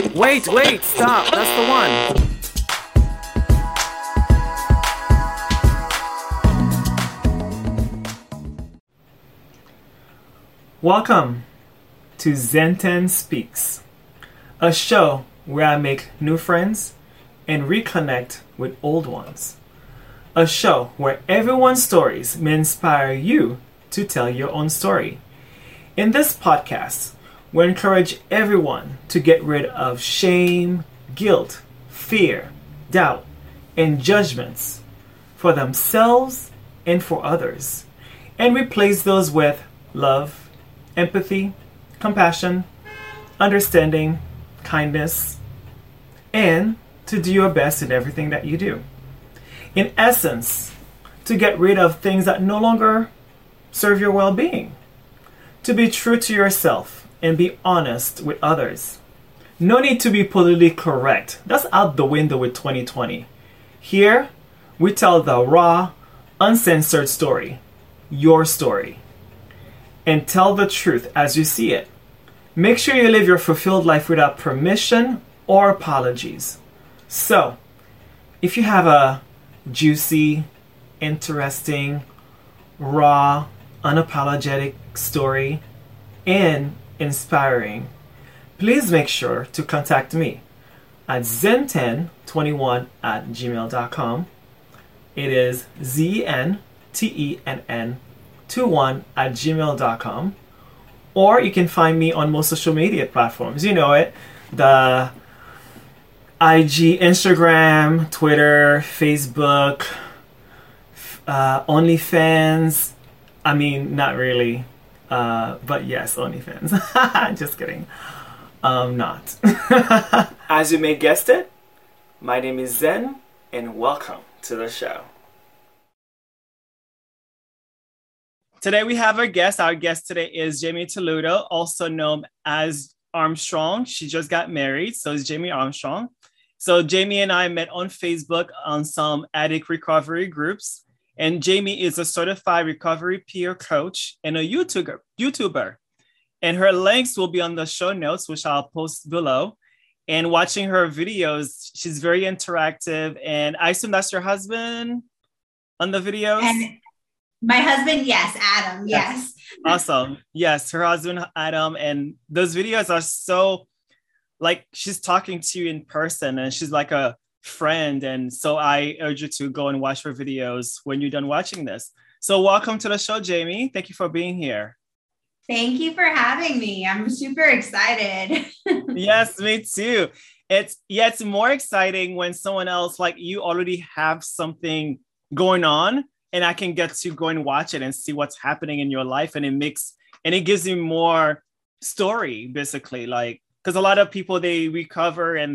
Wait, stop. That's the one. Welcome to Zen10 Speaks, a show where I make new friends and reconnect with old ones. A show where everyone's stories may inspire you to tell your own story. In this podcast, we encourage everyone to get rid of shame, guilt, fear, doubt, and judgments for themselves and for others, and replace those with love, empathy, compassion, understanding, kindness, and to do your best in everything that you do. In essence, to get rid of things that no longer serve your well-being. To be true to yourself and be honest with others. No need to be politically correct. That's out the window with 2020. Here, we tell the raw, uncensored story. Your story. And tell the truth as you see it. Make sure you live your fulfilled life without permission or apologies. So, if you have a juicy, interesting, raw, unapologetic story and inspiring, please make sure to contact me at zen1021@gmail.com. It is zentenn21@gmail.com. Or you can find me on most social media platforms. You know it. The IG, Instagram, Twitter, Facebook, OnlyFans. I mean, not really. But yes, OnlyFans. Just kidding. Not. As you may guessed it, my name is Zen, and welcome to the show. Today we have our guest. Our guest today is Jamie Toledo, also known as Armstrong. She just got married, so it's Jamie Armstrong. So Jamie and I met on Facebook on some addict recovery groups. And Jamie is a certified recovery peer coach and a YouTuber. And her links will be on the show notes, which I'll post below. And watching her videos, she's very interactive. And I assume that's your husband on the videos? And my husband, yes, Adam, yes. Awesome. Yes, her husband, Adam. And those videos are so, like, she's talking to you in person and she's like a friend. And so I urge you to go and watch her videos when you're done watching this. So welcome to the show, Jamie. Thank you for being here. Thank you for having me. I'm super excited. Yes, me too. It's more exciting when someone else like you already have something going on and I can get to go and watch it and see what's happening in your life. And it gives you more story, basically, like, because a lot of people, they recover and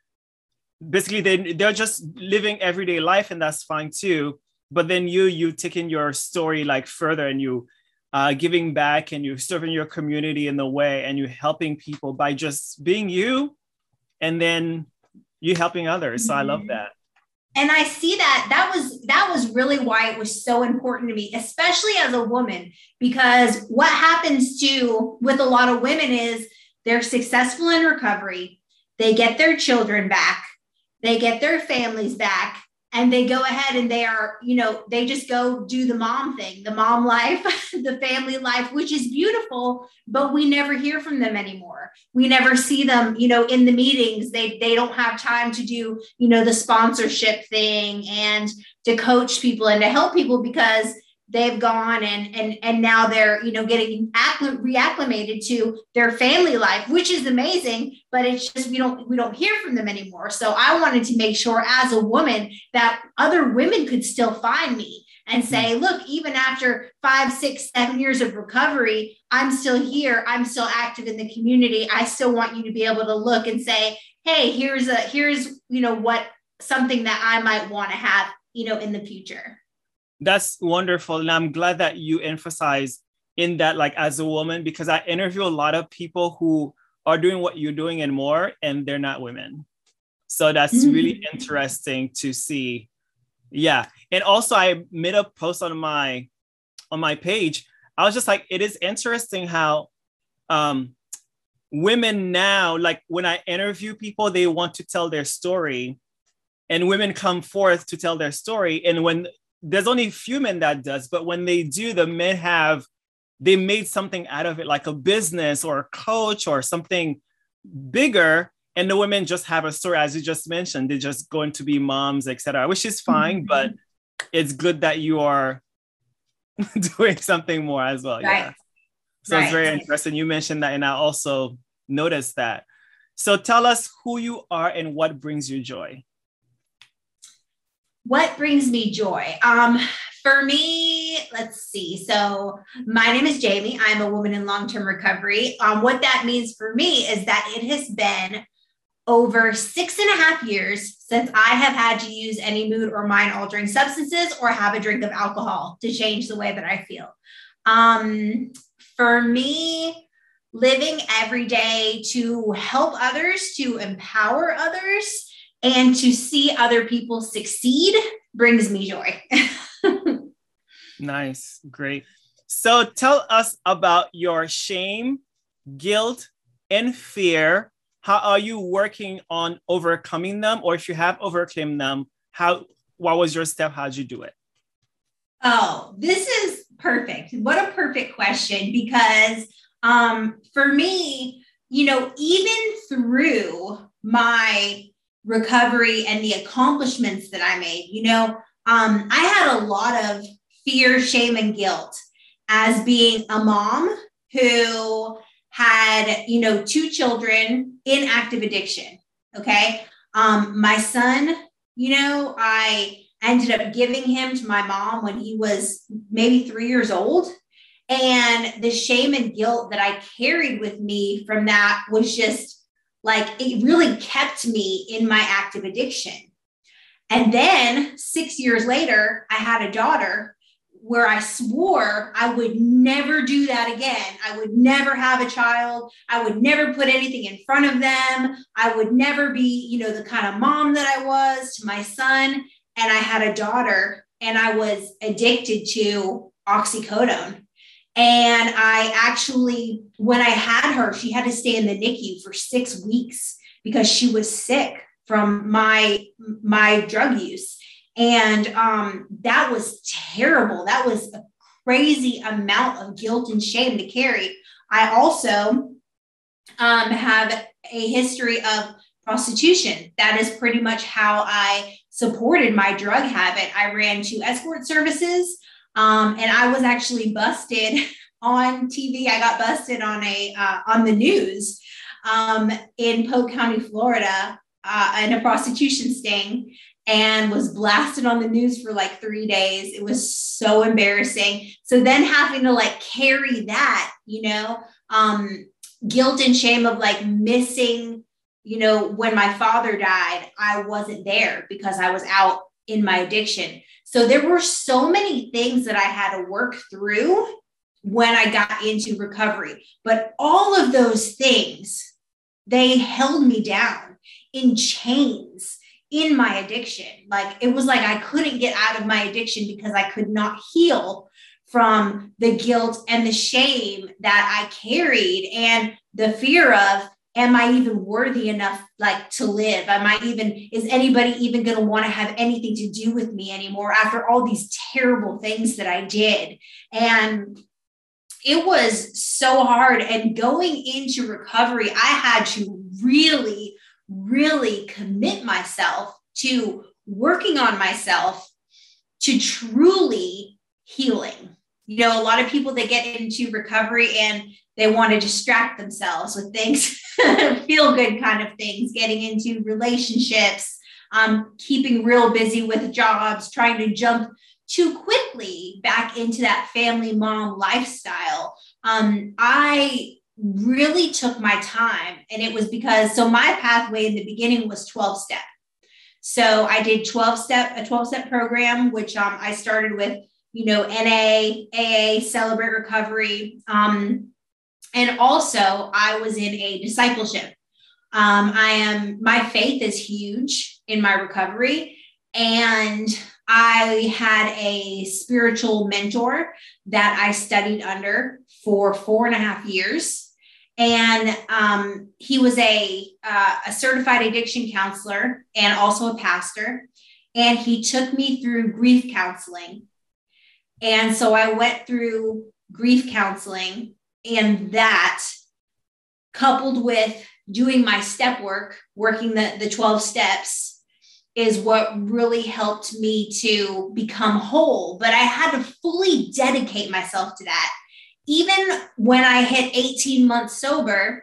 they're just living everyday life, and that's fine too. But then you taking your story like further, and you giving back, and you're serving your community in the way, and you're helping people by just being you, and then you helping others. So I love that. And I see that was really why it was so important to me, especially as a woman, because what happens with a lot of women is they're successful in recovery. They get their children back. They get their families back, and they go ahead and they just go do the mom thing, the mom life, the family life, which is beautiful, but we never hear from them anymore. We never see them, in the meetings. They don't have time to do, the sponsorship thing and to coach people and to help people because they've gone and now they're, getting reacclimated to their family life, which is amazing, but it's just, we don't hear from them anymore. So I wanted to make sure as a woman that other women could still find me and say, look, even after 5, 6, 7 years of recovery, I'm still here. I'm still active in the community. I still want you to be able to look and say, hey, here's what something that I might want to have, in the future. That's wonderful. And I'm glad that you emphasize in that, like, as a woman, because I interview a lot of people who are doing what you're doing and more, and they're not women. So that's really interesting to see. Yeah. And also I made a post on my page. I was just like, it is interesting how women now, like when I interview people, they want to tell their story, and women come forth to tell their story. And when there's only a few men that does, but when they do, the men they made something out of it, like a business or a coach or something bigger. And the women just have a story, as you just mentioned, they're just going to be moms, etc., which is fine, but it's good that you are doing something more as well. Right. Yeah. So It's very interesting. You mentioned that, and I also noticed that. So tell us who you are and what brings you joy. What brings me joy? For me, let's see. So my name is Jamie. I'm a woman in long-term recovery. What that means for me is that it has been over 6.5 years since I have had to use any mood or mind altering substances or have a drink of alcohol to change the way that I feel. For me, living every day to help others, to empower others, and to see other people succeed brings me joy. Nice. Great. So tell us about your shame, guilt, and fear. How are you working on overcoming them? Or if you have overcome them, what was your step? How'd you do it? Oh, this is perfect. What a perfect question, because for me, even through my recovery and the accomplishments that I made, I had a lot of fear, shame, and guilt as being a mom who had, 2 children in active addiction. Okay. My son, I ended up giving him to my mom when he was maybe 3 years old. And the shame and guilt that I carried with me from that was just like, it really kept me in my active addiction. And then 6 years later, I had a daughter where I swore I would never do that again. I would never have a child. I would never put anything in front of them. I would never be, the kind of mom that I was to my son. And I had a daughter, and I was addicted to oxycodone. And I actually, when I had her, she had to stay in the NICU for 6 weeks because she was sick from my drug use. And that was terrible. That was a crazy amount of guilt and shame to carry. I also have a history of prostitution. That is pretty much how I supported my drug habit. I ran 2 escort services, and I was actually busted on TV. I got busted on the news in Polk County, Florida, in a prostitution sting, and was blasted on the news for like 3 days. It was so embarrassing. So then having to carry that, guilt and shame of missing, when my father died, I wasn't there because I was out in my addiction. So there were so many things that I had to work through when I got into recovery. But all of those things, they held me down in chains in my addiction. It was like I couldn't get out of my addiction because I could not heal from the guilt and the shame that I carried, and the fear of, am I even worthy enough to live? Is anybody even going to want to have anything to do with me anymore after all these terrible things that I did? And it was so hard. And going into recovery, I had to really, really commit myself to working on myself, to truly healing. A lot of people, they get into recovery and they want to distract themselves with things, feel good kind of things, getting into relationships, keeping real busy with jobs, trying to jump too quickly back into that family mom lifestyle. I really took my time, and it was because, my pathway in the beginning was 12-step. So I did a 12-step program, which I started with, NA, AA, Celebrate Recovery. And also I was in a discipleship. My faith is huge in my recovery. And I had a spiritual mentor that I studied under for 4.5 years. And he was a certified addiction counselor and also a pastor. And he took me through grief counseling. And so I went through grief counseling, and that, coupled with doing my step work, working the 12 steps, is what really helped me to become whole. But I had to fully dedicate myself to that. Even when I hit 18 months sober,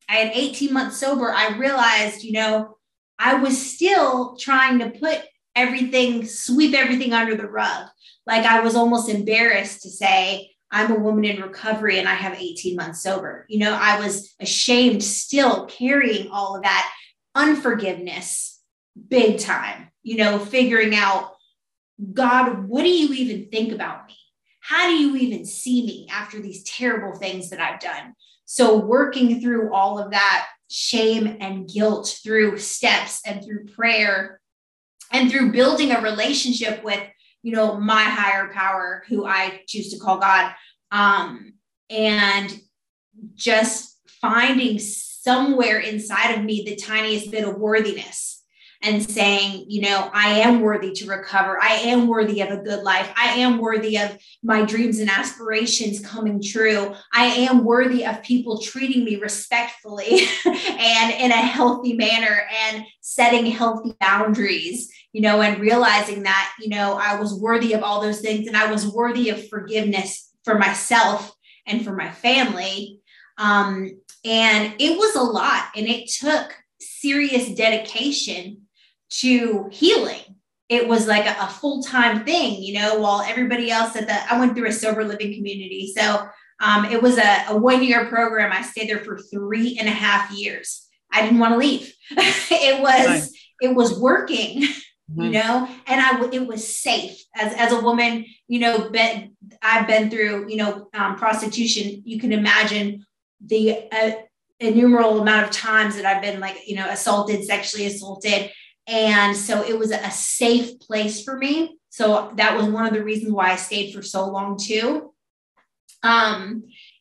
I realized, I was still trying to sweep everything under the rug. Like, I was almost embarrassed to say, I'm a woman in recovery and I have 18 months sober. I was ashamed, still carrying all of that unforgiveness big time, figuring out, God, what do you even think about me? How do you even see me after these terrible things that I've done? So working through all of that shame and guilt through steps and through prayer and through building a relationship with, my higher power, who I choose to call God, and just finding somewhere inside of me the tiniest bit of worthiness and saying, I am worthy to recover. I am worthy of a good life. I am worthy of my dreams and aspirations coming true. I am worthy of people treating me respectfully and in a healthy manner, and setting healthy boundaries, and realizing that, I was worthy of all those things, and I was worthy of forgiveness for myself and for my family. And it was a lot, and it took serious dedication to healing. It was like a full-time thing, while everybody else I went through a sober living community. So it was a 1-year program. I stayed there for 3.5 years. I didn't want to leave. It was working, and it was safe as a woman, I've been through, prostitution. You can imagine the innumerable amount of times that I've been assaulted, sexually assaulted. And so it was a safe place for me. So that was one of the reasons why I stayed for so long too. And,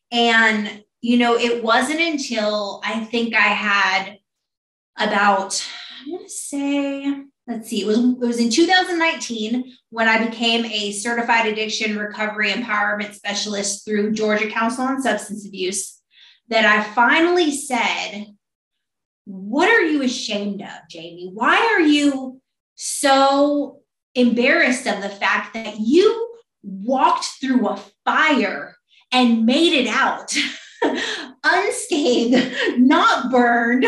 it wasn't until I think I had about, I'm going to say, let's see, it was in 2019 when I became a certified addiction recovery empowerment specialist through Georgia Council on Substance Abuse, that I finally said, what are you ashamed of, Jamie? Why are you so embarrassed of the fact that you walked through a fire and made it out unscathed, not burned?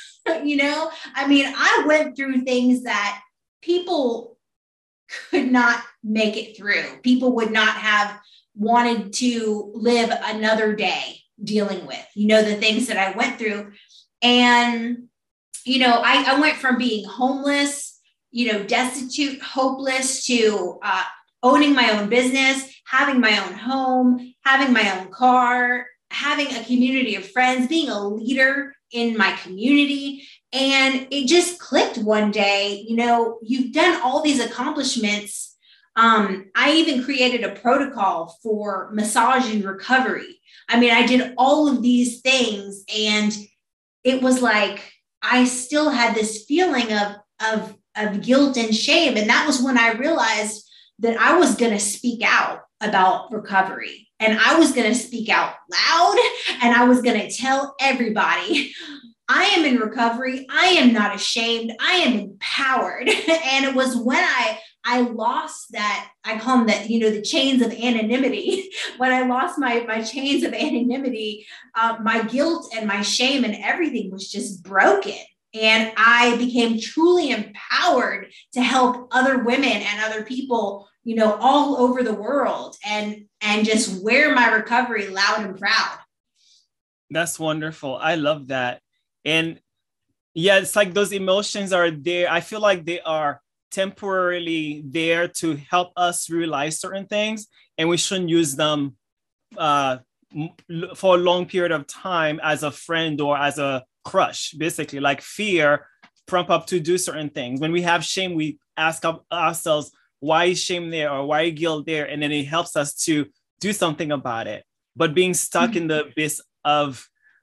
I went through things that people could not make it through. People would not have wanted to live another day dealing with, the things that I went through. And, I went from being homeless, destitute, hopeless, to owning my own business, having my own home, having my own car, having a community of friends, being a leader in my community. And it just clicked one day. You've done all these accomplishments. I even created a protocol for massage and recovery. I did all of these things, and it was like I still had this feeling of guilt and shame. And that was when I realized that I was going to speak out about recovery, and I was going to speak out loud, and I was going to tell everybody, I am in recovery. I am not ashamed. I am empowered. And it was when I lost that, I call them that, the chains of anonymity. When I lost my chains of anonymity, my guilt and my shame and everything was just broken. And I became truly empowered to help other women and other people, all over the world, and just wear my recovery loud and proud. That's wonderful. I love that. And yeah, it's like those emotions are there. I feel like they are temporarily there to help us realize certain things, and we shouldn't use them for a long period of time as a friend or as a crush. Basically, like fear prompt up to do certain things. When we have shame, we ask ourselves, why is shame there, or why is guilt there? And then it helps us to do something about it. But being stuck in the abyss of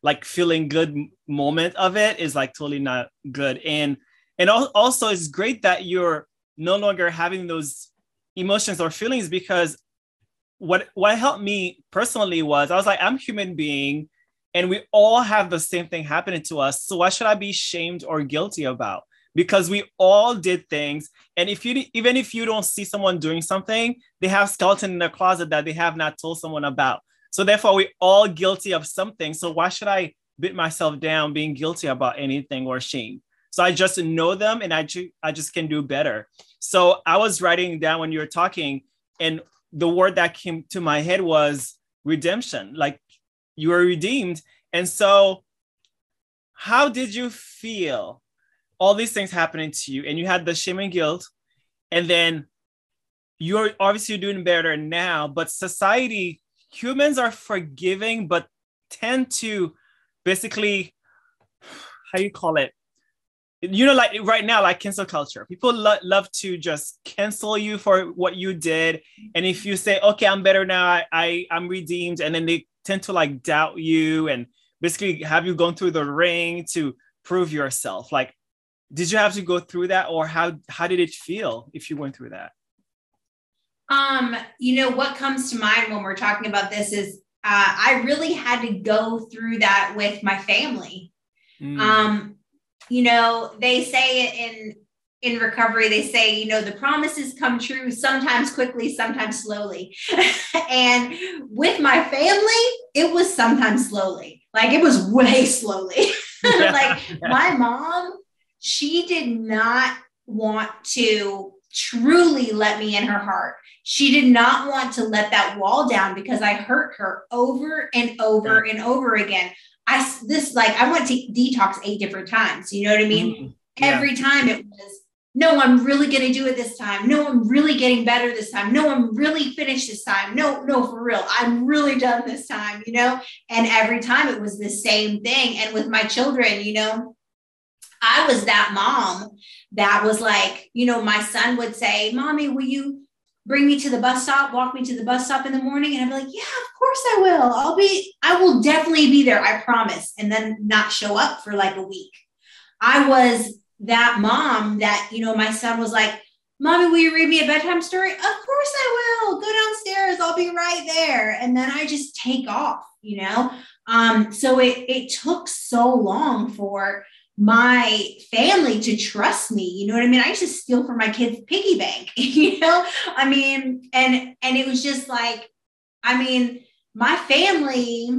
like feeling good moment of it is like totally not good. And also it's great that you're no longer having those emotions or feelings, because what helped me personally was I was like, I'm a human being and we all have the same thing happening to us. So why should I be shamed or guilty about? Because we all did things. And even if you don't see someone doing something, they have skeleton in their closet that they have not told someone about. So therefore, we all guilty of something. So why should I beat myself down being guilty about anything or shame? So I just know them and I just can do better. So I was writing down when you were talking, and the word that came to my head was redemption. Like, you were redeemed. And so how did you feel all these things happening to you, and you had the shame and guilt, and then you're obviously doing better now, but society, humans are forgiving, but tend to basically, how do you call it? Like right now, like cancel culture, people love to just cancel you for what you did. And if you say, okay, I'm better now, I'm redeemed, and then they tend to like doubt you and basically have you gone through the ring to prove yourself. Like, did you have to go through that, or how did it feel if you went through that? What comes to mind when we're talking about this is I really had to go through that with my family. They say in recovery, they say, the promises come true sometimes quickly, sometimes slowly. And with my family, it was sometimes slowly. Like, it was way slowly. My mom, she did not want to truly let me in her heart. She did not want to let that wall down because I hurt her over and over and over again. I went to detox 8 different times. You know what I mean? Mm-hmm. Yeah. Every time it was, no, I'm really going to do it this time. No, I'm really getting better this time. No, I'm really finished this time. No, for real. I'm really done this time, and every time it was the same thing. And with my children, I was that mom that was like, my son would say, Mommy, will you bring me to the bus stop, walk me to the bus stop in the morning? And I'd be like, yeah, of course I will. I will definitely be there. I promise. And then not show up for like a week. I was that mom that, my son was like, Mommy, will you read me a bedtime story? Of course I will. Go downstairs. I'll be right there. And then I just take off, So it took so long for my family to trust me. You know what I mean? I used to steal from my kids' piggy bank, and it was just like, my family,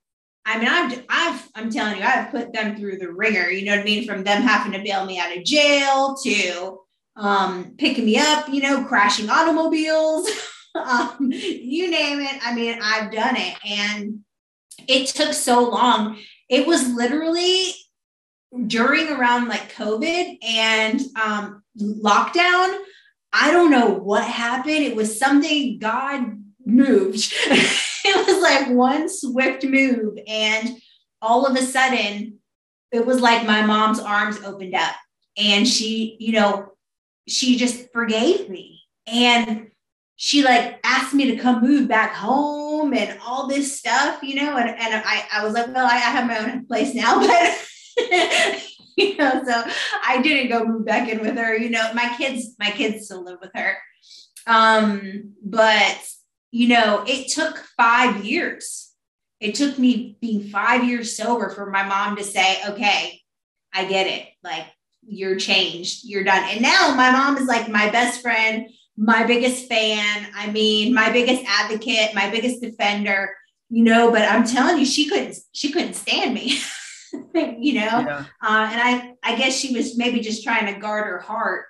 I'm telling you, I've put them through the ringer, you know what I mean? From them having to bail me out of jail to picking me up, crashing automobiles, you name it. I've done it. And it took so long. It was literally during around like COVID and lockdown. I don't know what happened. It was something God moved. It was like one swift move. And all of a sudden, it was like my mom's arms opened up and she just forgave me. And she like asked me to come move back home and all this stuff, and I was like, well, I have my own place now, but so I didn't go move back in with her. My kids still live with her. But it took 5 years. It took me being 5 years sober for my mom to say, okay, I get it. Like, you're changed, you're done. And now my mom is like my best friend, my biggest fan. My biggest advocate, my biggest defender, but I'm telling you, she couldn't stand me. Yeah. And I guess she was maybe just trying to guard her heart,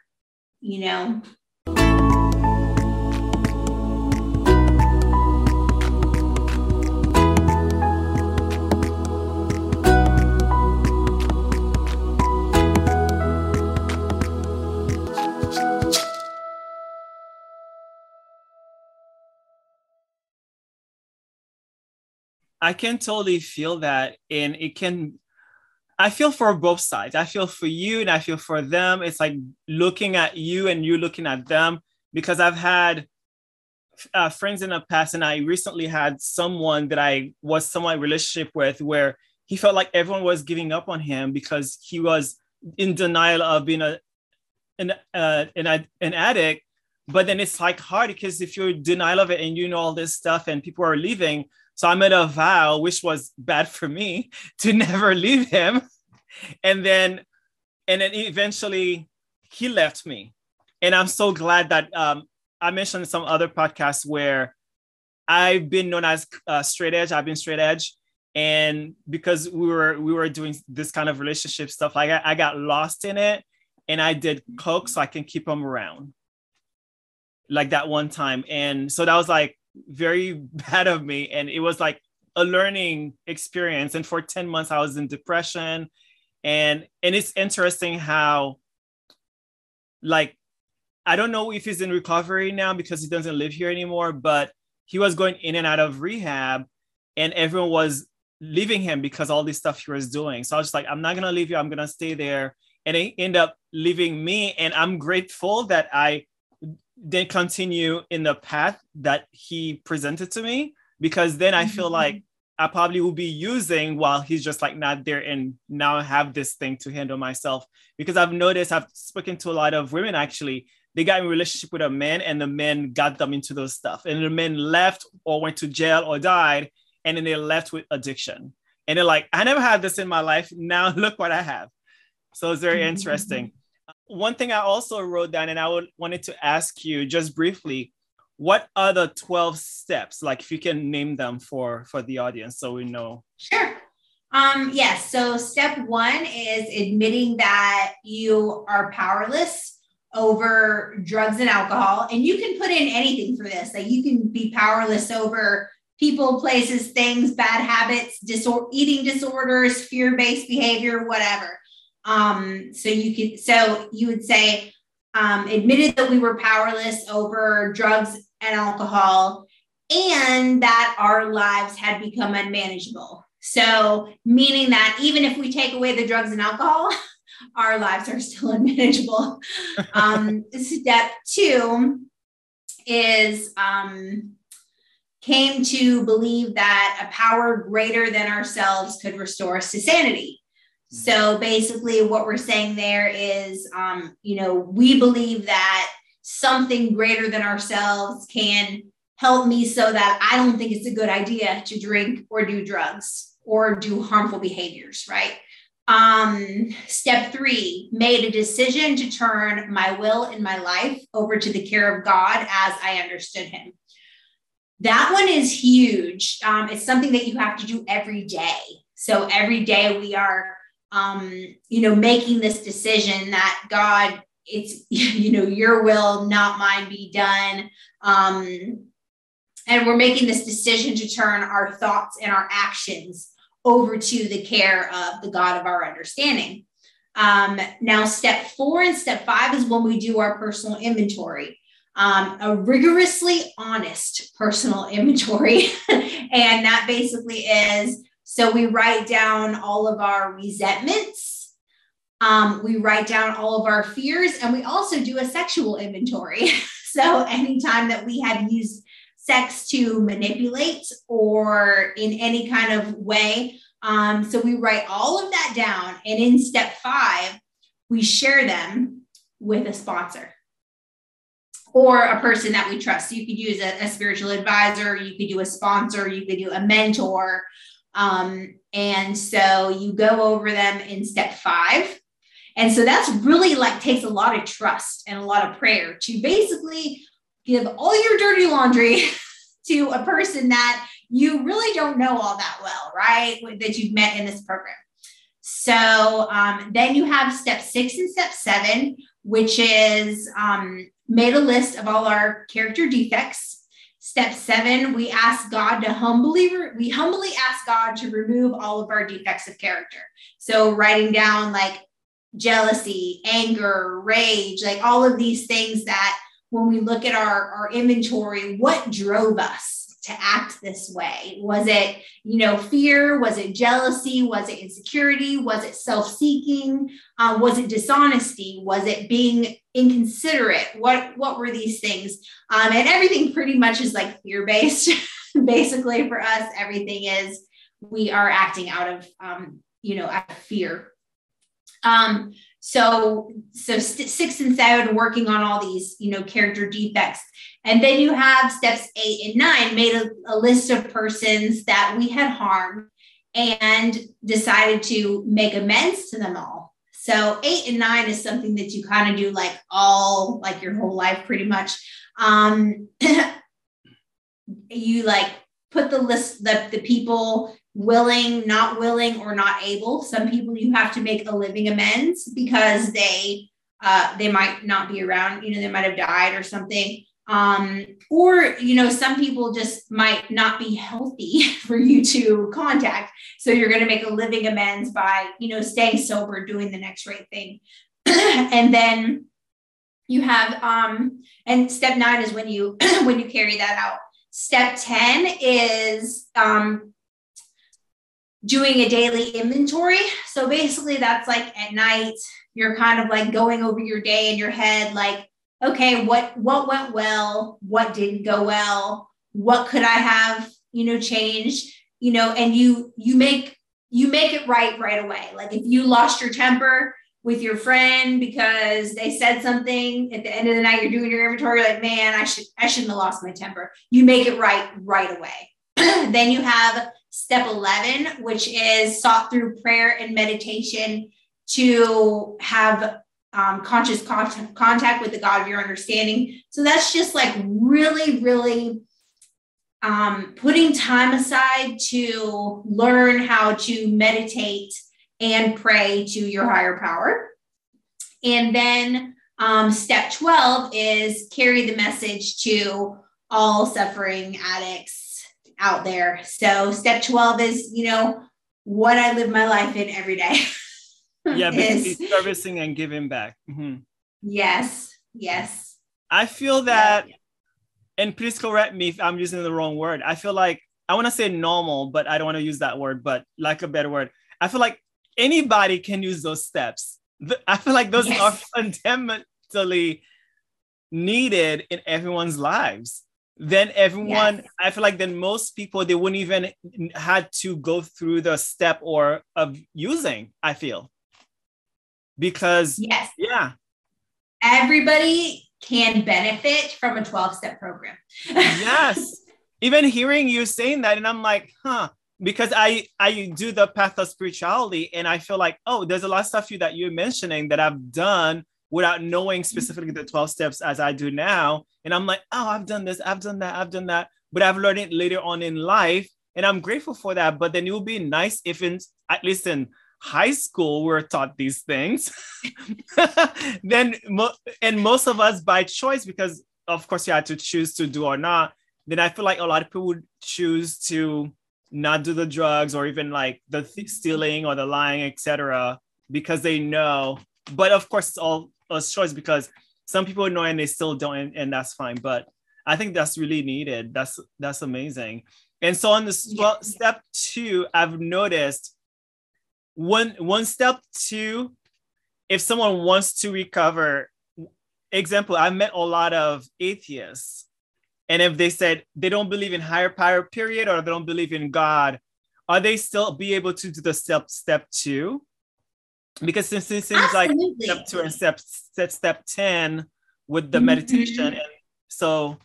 I can totally feel that. And I feel for both sides. I feel for you and I feel for them. It's like looking at you and you looking at them, because I've had friends in the past, and I recently had someone that I was somewhat relationship with where he felt like everyone was giving up on him because he was in denial of being an addict. But then it's like hard because if you're in denial of it and you know all this stuff and people are leaving. So I made a vow, which was bad for me, to never leave him. And then eventually he left me. And I'm so glad that I mentioned in some other podcasts where I've been known as straight edge. I've been straight edge. And because we were doing this kind of relationship stuff, like I got lost in it, and I did coke so I can keep him around. Like that one time. And so that was like very bad of me. And it was like a learning experience. And for 10 months, I was in depression. And it's interesting how, like, I don't know if he's in recovery now because he doesn't live here anymore, but he was going in and out of rehab and everyone was leaving him because all this stuff he was doing. So I was just like, I'm not going to leave you. I'm going to stay there. And they end up leaving me. And I'm grateful that I didn't continue in the path that he presented to me, because then I feel like I probably will be using while he's just like not there, and now I have this thing to handle myself. Because I've noticed, I've spoken to a lot of women actually, they got in a relationship with a man and the men got them into those stuff. And the men left or went to jail or died. And then they left with addiction. And they're like, I never had this in my life. Now look what I have. So it's very interesting. One thing I also wrote down, and I wanted to ask you just briefly, what are the 12 steps? Like if you can name them for the audience so we know. Sure. Yes. So step 1 is admitting that you are powerless over drugs and alcohol. And you can put in anything for this. Like you can be powerless over people, places, things, bad habits, eating disorders, fear-based behavior, whatever. So you would say, admitted that we were powerless over drugs and alcohol and that our lives had become unmanageable. So meaning that even if we take away the drugs and alcohol, our lives are still unmanageable. Step 2 is, came to believe that a power greater than ourselves could restore us to sanity. So basically what we're saying there is, we believe that something greater than ourselves can help me so that I don't think it's a good idea to drink or do drugs or do harmful behaviors, right? Step 3, made a decision to turn my will and my life over to the care of God as I understood him. That one is huge. It's something that you have to do every day. So every day we are, making this decision that God, it's, your will, not mine be done. And we're making this decision to turn our thoughts and our actions over to the care of the God of our understanding. Now, step 4 and step 5 is when we do our personal inventory. A rigorously honest personal inventory. And that basically is, so we write down all of our resentments. We write down all of our fears, and we also do a sexual inventory. So anytime that we have used sex to manipulate or in any kind of way. So we write all of that down. And in step 5, we share them with a sponsor or a person that we trust. So you could use a spiritual advisor, you could do a sponsor, you could do a mentor. And so you go over them in step 5. And so that's really like takes a lot of trust and a lot of prayer to basically give all your dirty laundry to a person that you really don't know all that well, right? That you've met in this program. So then you have step 6 and step 7, which is made a list of all our character defects. Step 7, we ask God to humbly ask God to remove all of our defects of character. So writing down like jealousy, anger, rage, like all of these things that when we look at our inventory, what drove us to act this way? Was it, fear? Was it jealousy? Was it insecurity? Was it self-seeking? Was it dishonesty? Was it being inconsiderate? What were these things? And everything pretty much is like fear-based. Basically for us, everything is we are acting out of, out of fear. So 6 and 7, working on all these, character defects. And then you have steps 8 and 9, made a list of persons that we had harmed and decided to make amends to them all. So 8 and 9 is something that you kind of do like your whole life, pretty much. You like put the list, the people willing, not willing, or not able. Some people you have to make a living amends because they might not be around, they might have died or something. Or, some people just might not be healthy for you to contact. So you're going to make a living amends by, staying sober, doing the next right thing. And then you have, and step 9 is when you, when you carry that out. Step 10 is, doing a daily inventory. So basically that's like at night, you're kind of like going over your day in your head, like, okay, what went well, what didn't go well, what could I have, changed, and you make it right away. Like if you lost your temper with your friend because they said something at the end of the night, you're doing your inventory, like, man, I shouldn't have lost my temper. You make it right away. Then you have step 11, which is sought through prayer and meditation to have conscious contact with the God of your understanding. So that's just like really, really putting time aside to learn how to meditate and pray to your higher power. And then step 12 is carry the message to all suffering addicts out there. So step 12 is, what I live my life in every day. Yeah, basically servicing and giving back. Mm-hmm. Yes. I feel that, and please correct me if I'm using the wrong word. I feel like, I want to say normal, but I don't want to use that word, but like a better word. I feel like anybody can use those steps. I feel like those are fundamentally needed in everyone's lives. Then everyone, I feel like then most people, they wouldn't even had to go through the step of using, I feel. Because everybody can benefit from a 12-step program. Yes. Even hearing you saying that, and I'm like, because I do the path of spirituality, and I feel like, there's a lot of stuff that you're mentioning that I've done without knowing specifically the 12 steps as I do now. And I'm like, I've done this, I've done that, but I've learned it later on in life. And I'm grateful for that. But then it would be nice if at least in high school, we're taught these things. And most of us by choice, because of course you had to choose to do or not. Then I feel like a lot of people would choose to not do the drugs or even like the stealing or the lying, etc., because they know. But of course, it's all a choice because some people know and they still don't, and that's fine. But I think that's really needed. That's amazing. And so on the step 2, I've noticed one step 2, if someone wants to recover, example, I met a lot of atheists, and if they said they don't believe in higher power, period, or they don't believe in God, are they still be able to do the step 2? Because since it seems like step 2 and step 10 with the meditation. And so,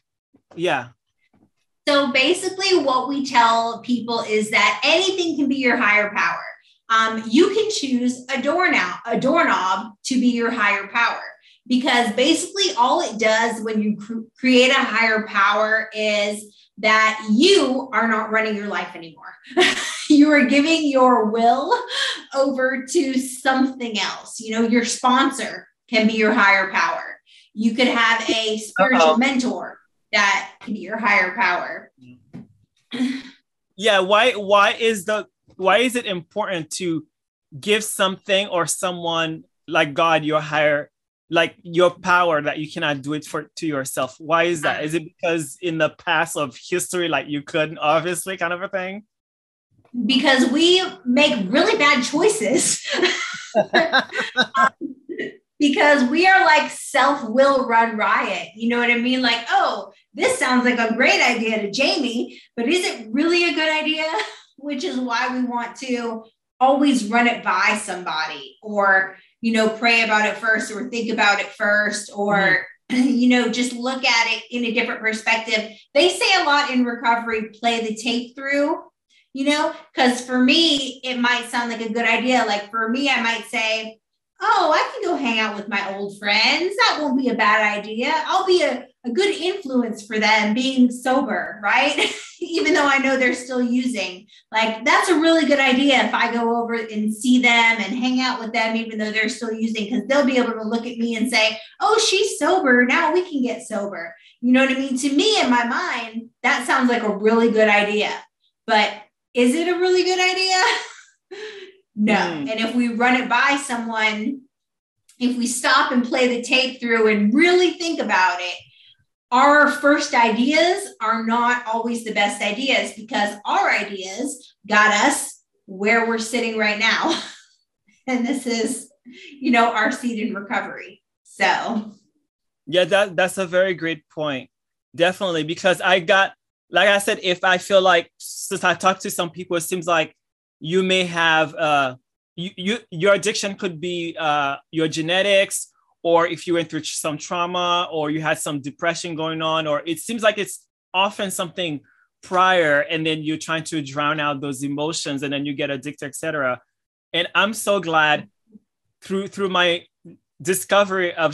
So basically what we tell people is that anything can be your higher power. You can choose a doorknob to be your higher power, because basically all it does when you create a higher power is that you are not running your life anymore. You are giving your will over to something else. Your sponsor can be your higher power. You could have a spiritual mentor that can be your higher power. Yeah. Why is it important to give something or someone like God your higher, like your power, that you cannot do it to yourself? Why is that? Is it because in the past of history, like you couldn't, obviously, kind of a thing? Because we make really bad choices. Because we are like self-will run riot. You know what I mean? Like, this sounds like a great idea to Jamie, but is it really a good idea? which is why we want to always run it by somebody, or, pray about it first, or think about it first, or, just look at it in a different perspective. They say a lot in recovery, play the tape through, because for me, it might sound like a good idea. Like for me, I might say, oh, I can go hang out with my old friends. That won't be a bad idea. I'll be a good influence for them being sober, right? Even though I know they're still using. Like, that's a really good idea if I go over and see them and hang out with them, even though they're still using, because they'll be able to look at me and say, oh, she's sober. Now we can get sober. You know what I mean? To me, in my mind, that sounds like a really good idea. But is it a really good idea? No. And if we run it by someone, if we stop and play the tape through and really think about it, our first ideas are not always the best ideas, because our ideas got us where we're sitting right now. And this is, our seat in recovery. So. Yeah, that's a very great point. Definitely. Because like I said, if I feel like, since I talked to some people, it seems like you may have your addiction could be your genetics, or if you went through some trauma, or you had some depression going on, or it seems like it's often something prior, and then you're trying to drown out those emotions, and then you get addicted, etc. And I'm so glad through my discovery of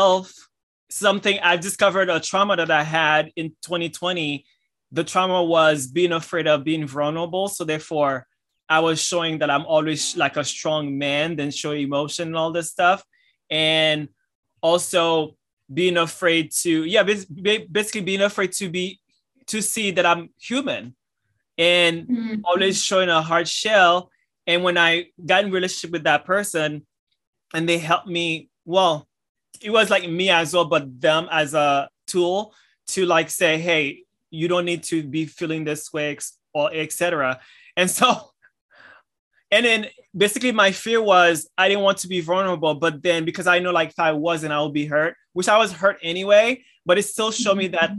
something I've discovered, a trauma that I had in 2020. The trauma was being afraid of being vulnerable. So therefore, I was showing that I'm always like a strong man, then show emotion and all this stuff. And also being afraid to, basically being afraid to see that I'm human, and always showing a hard shell. And when I got in a relationship with that person and they helped me, well, it was like me as well, but them as a tool to like say, hey, you don't need to be feeling this way, or etc. And so, and then basically my fear was I didn't want to be vulnerable, but then because I know like if I wasn't, I would be hurt, which I was hurt anyway, but it still showed me that,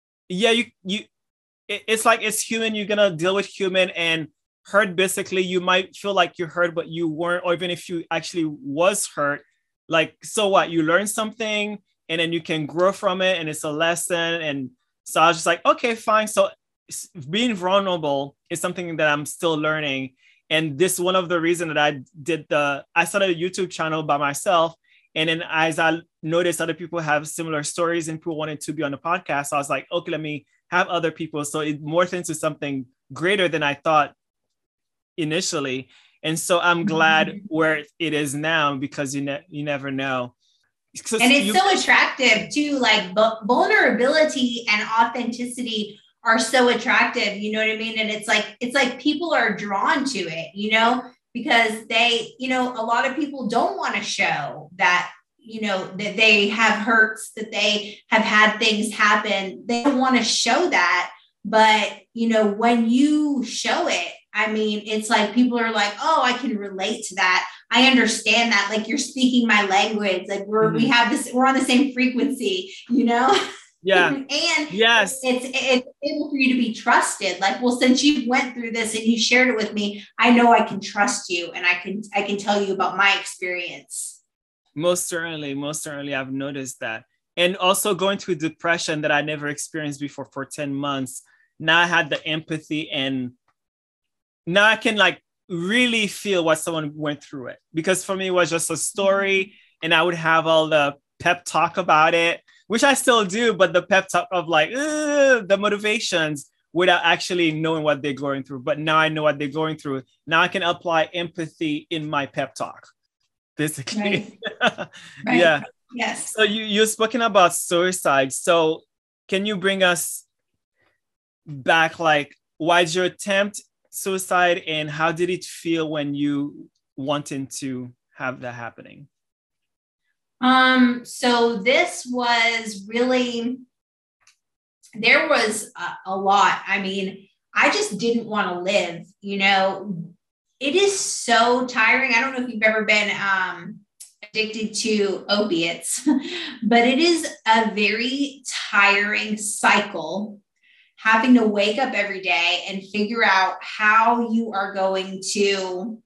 it's like, it's human. You're going to deal with human, and hurt. Basically, you might feel like you're hurt, but you weren't, or even if you actually was hurt, like, so what? You learn something, and then you can grow from it, and it's a lesson. And so I was just like, okay, fine. So being vulnerable is something that I'm still learning. And this one of the reasons that I started a YouTube channel by myself. And then as I noticed other people have similar stories and people wanted to be on the podcast, I was like, okay, let me have other people. So it morphed into something greater than I thought initially. And so I'm glad where it is now, because you never know. And it's so attractive too, like vulnerability and authenticity are so attractive, you know what I mean? And it's like people are drawn to it, because they, a lot of people don't want to show that, that they have hurts, that they have had things happen. They don't want to show that. But, when you show it, I mean, it's like people are like, oh, I can relate to that. I understand that. Like, you're speaking my language. Like we're on the same frequency, Yeah. And yes, it's able for you to be trusted. Like, well, since you went through this and you shared it with me, I know I can trust you, and I can tell you about my experience. Most certainly, I've noticed that. And also going through depression that I never experienced before for 10 months. Now I had the empathy, and now I can like really feel what someone went through it. Because for me, it was just a story, and I would have all the pep talk about it, which I still do, but the pep talk of like the motivations without actually knowing what they're going through. But now I know what they're going through. Now I can apply empathy in my pep talk, basically. Right. Yeah. Yes. So you've spoken about suicide. So can you bring us back? Like, why did you attempt suicide, and how did it feel when you wanted to have that happening? So this was really, there was a lot. I mean, I just didn't want to live, it is so tiring. I don't know if you've ever been, addicted to opiates, but it is a very tiring cycle having to wake up every day and figure out how you are going to,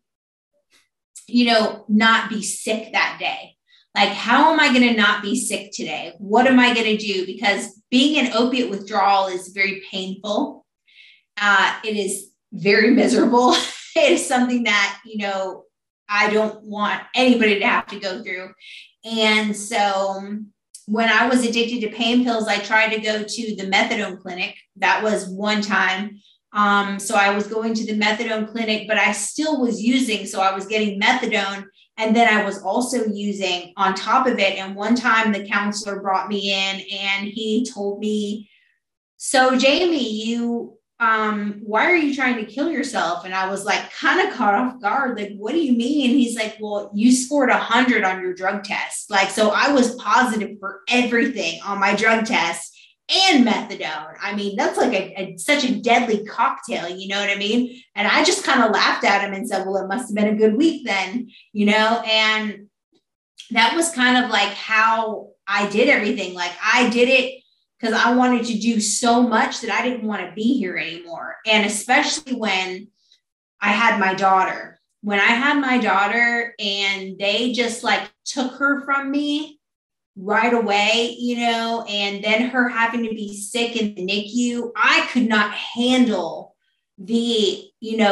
not be sick that day. Like, how am I going to not be sick today? What am I going to do? Because being in opiate withdrawal is very painful. It is very miserable. It is something that, I don't want anybody to have to go through. And so when I was addicted to pain pills, I tried to go to the methadone clinic. That was one time. So I was going to the methadone clinic, but I still was using. So I was getting methadone, and then I was also using on top of it. And one time the counselor brought me in and he told me, "So Jamie, why are you trying to kill yourself?" And I was like, kind of caught off guard. Like, what do you mean? He's like, "Well, you scored 100 on your drug test." Like, so I was positive for everything on my drug test and methadone. I mean, that's like such a deadly cocktail, you know what I mean? And I just kind of laughed at him and said, "Well, it must have been a good week then," and that was kind of like how I did everything. Like, I did it because I wanted to do so much that I didn't want to be here anymore. And especially when I had my daughter. When I had my daughter and they just like took her from me right away, and then her having to be sick in the NICU, I could not handle the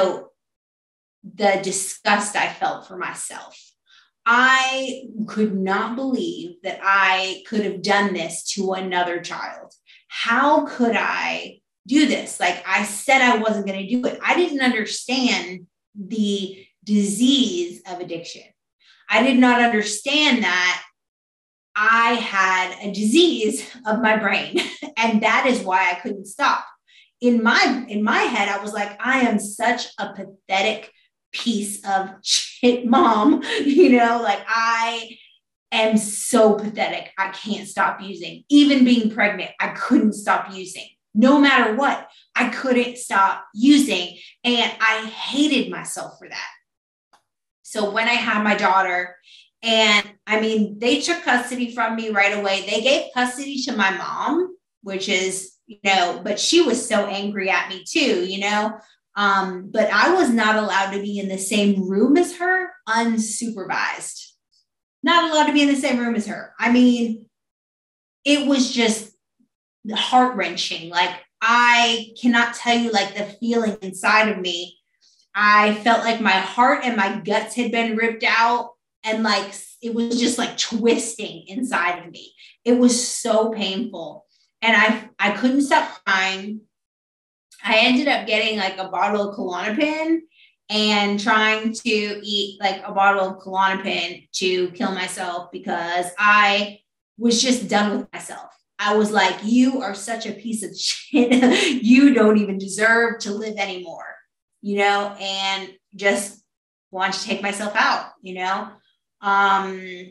disgust I felt for myself. I could not believe that I could have done this to another child. How could I do this? Like, I said I wasn't going to do it. I didn't understand the disease of addiction. I did not understand that I had a disease of my brain, and that is why I couldn't stop. In my head, I was like, I am such a pathetic piece of shit mom, like, I am so pathetic. I can't stop using. Even being pregnant, I couldn't stop using. No matter what, I couldn't stop using. And I hated myself for that. So when I had my daughter, and I mean, they took custody from me right away. They gave custody to my mom, which is, but she was so angry at me too, but I was not allowed to be in the same room as her, unsupervised. Not allowed to be in the same room as her. I mean, it was just heart-wrenching. Like, I cannot tell you, like, the feeling inside of me. I felt like my heart and my guts had been ripped out, and like, it was just like twisting inside of me. It was so painful. And I couldn't stop crying. I ended up getting like a bottle of Klonopin and trying to eat like a bottle of Klonopin to kill myself, because I was just done with myself. I was like, you are such a piece of shit. You don't even deserve to live anymore, and just wanted to take myself out, and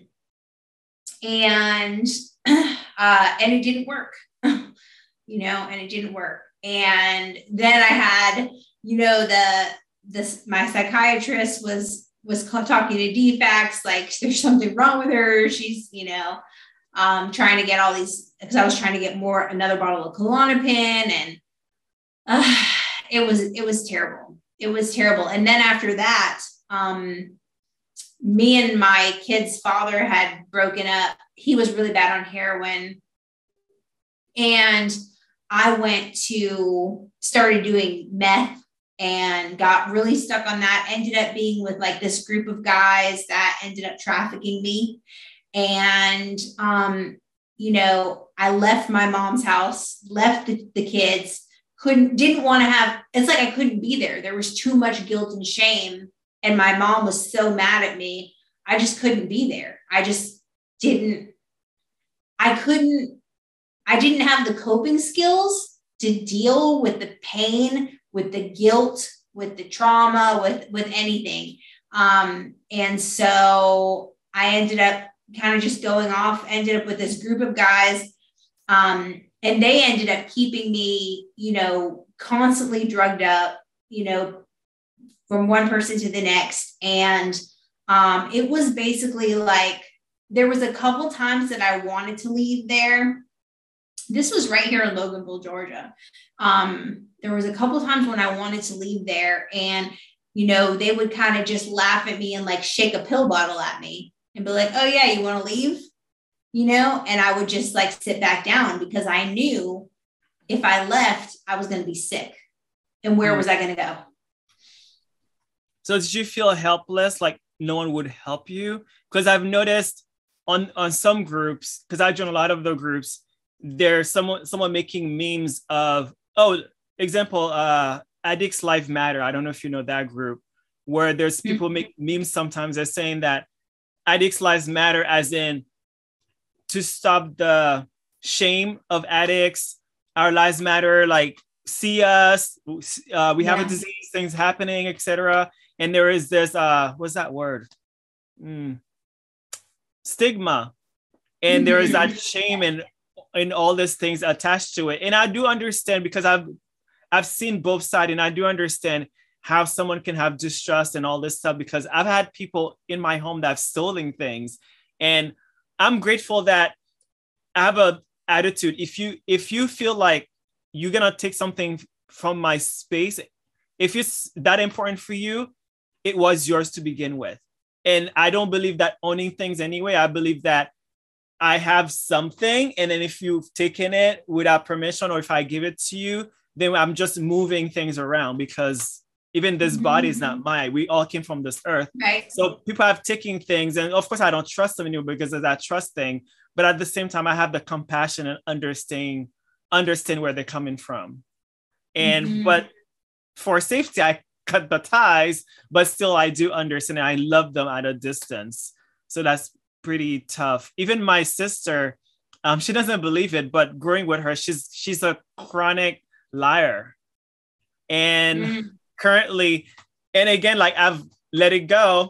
it didn't work, and it didn't work. And then I had, my psychiatrist was talking to DFACS, like, there's something wrong with her. She's, trying to get all these, because I was trying to get another bottle of Klonopin, and it was terrible. It was terrible. And then after that, me and my kid's father had broken up. He was really bad on heroin. And I started doing meth and got really stuck on that. Ended up being with like this group of guys that ended up trafficking me. And, I left my mom's house, left the kids, didn't want to have, it's like I couldn't be there. There was too much guilt and shame. And my mom was so mad at me. I just couldn't be there. I didn't have the coping skills to deal with the pain, with the guilt, with the trauma, with anything. And so I ended up kind of just going off, ended up with this group of guys. And they ended up keeping me, constantly drugged up, from one person to the next. And it was basically like, there was a couple times that I wanted to leave there. this was right here in Loganville, Georgia. There was a couple times when I wanted to leave there, and, you know, they would kind of just laugh at me and like shake a pill bottle at me and be like, oh yeah, you want to leave? You know, and I would just like sit back down because I knew if I left, I was going to be sick. And where was I going to go? So did you feel helpless? Like no one would help you? Because I've noticed on some groups, because I join a lot of the groups, there's someone making memes of, example, Addicts Lives Matter. I don't know if you know that group, where there's people make memes sometimes. They're saying that Addicts Lives Matter, as in to stop the shame of addicts. Our lives matter, like see us, we have a disease, things happening, etc. And there is this, what's that word? Stigma. And there is that shame and all these things attached to it. And I do understand, because I've seen both sides, and I do understand how someone can have distrust and all this stuff, because I've had people in my home that have stolen things. And I'm grateful that I have a attitude. If you feel like you're gonna take something from my space, if it's that important for you, it was yours to begin with. And I don't believe that owning things anyway. I believe that I have something, and then if you've taken it without permission, or if I give it to you, then I'm just moving things around, because even this body is not mine. We all came from this earth. Right. So people have taken things, and of course I don't trust them anymore because of that trust thing. But at the same time, I have the compassion and understand where they're coming from. And but for safety, I cut the ties, but still I do understand, and I love them at a distance. So that's pretty tough. Even my sister, she doesn't believe it, but growing with her, she's a chronic liar. And currently, and again, like I've let it go.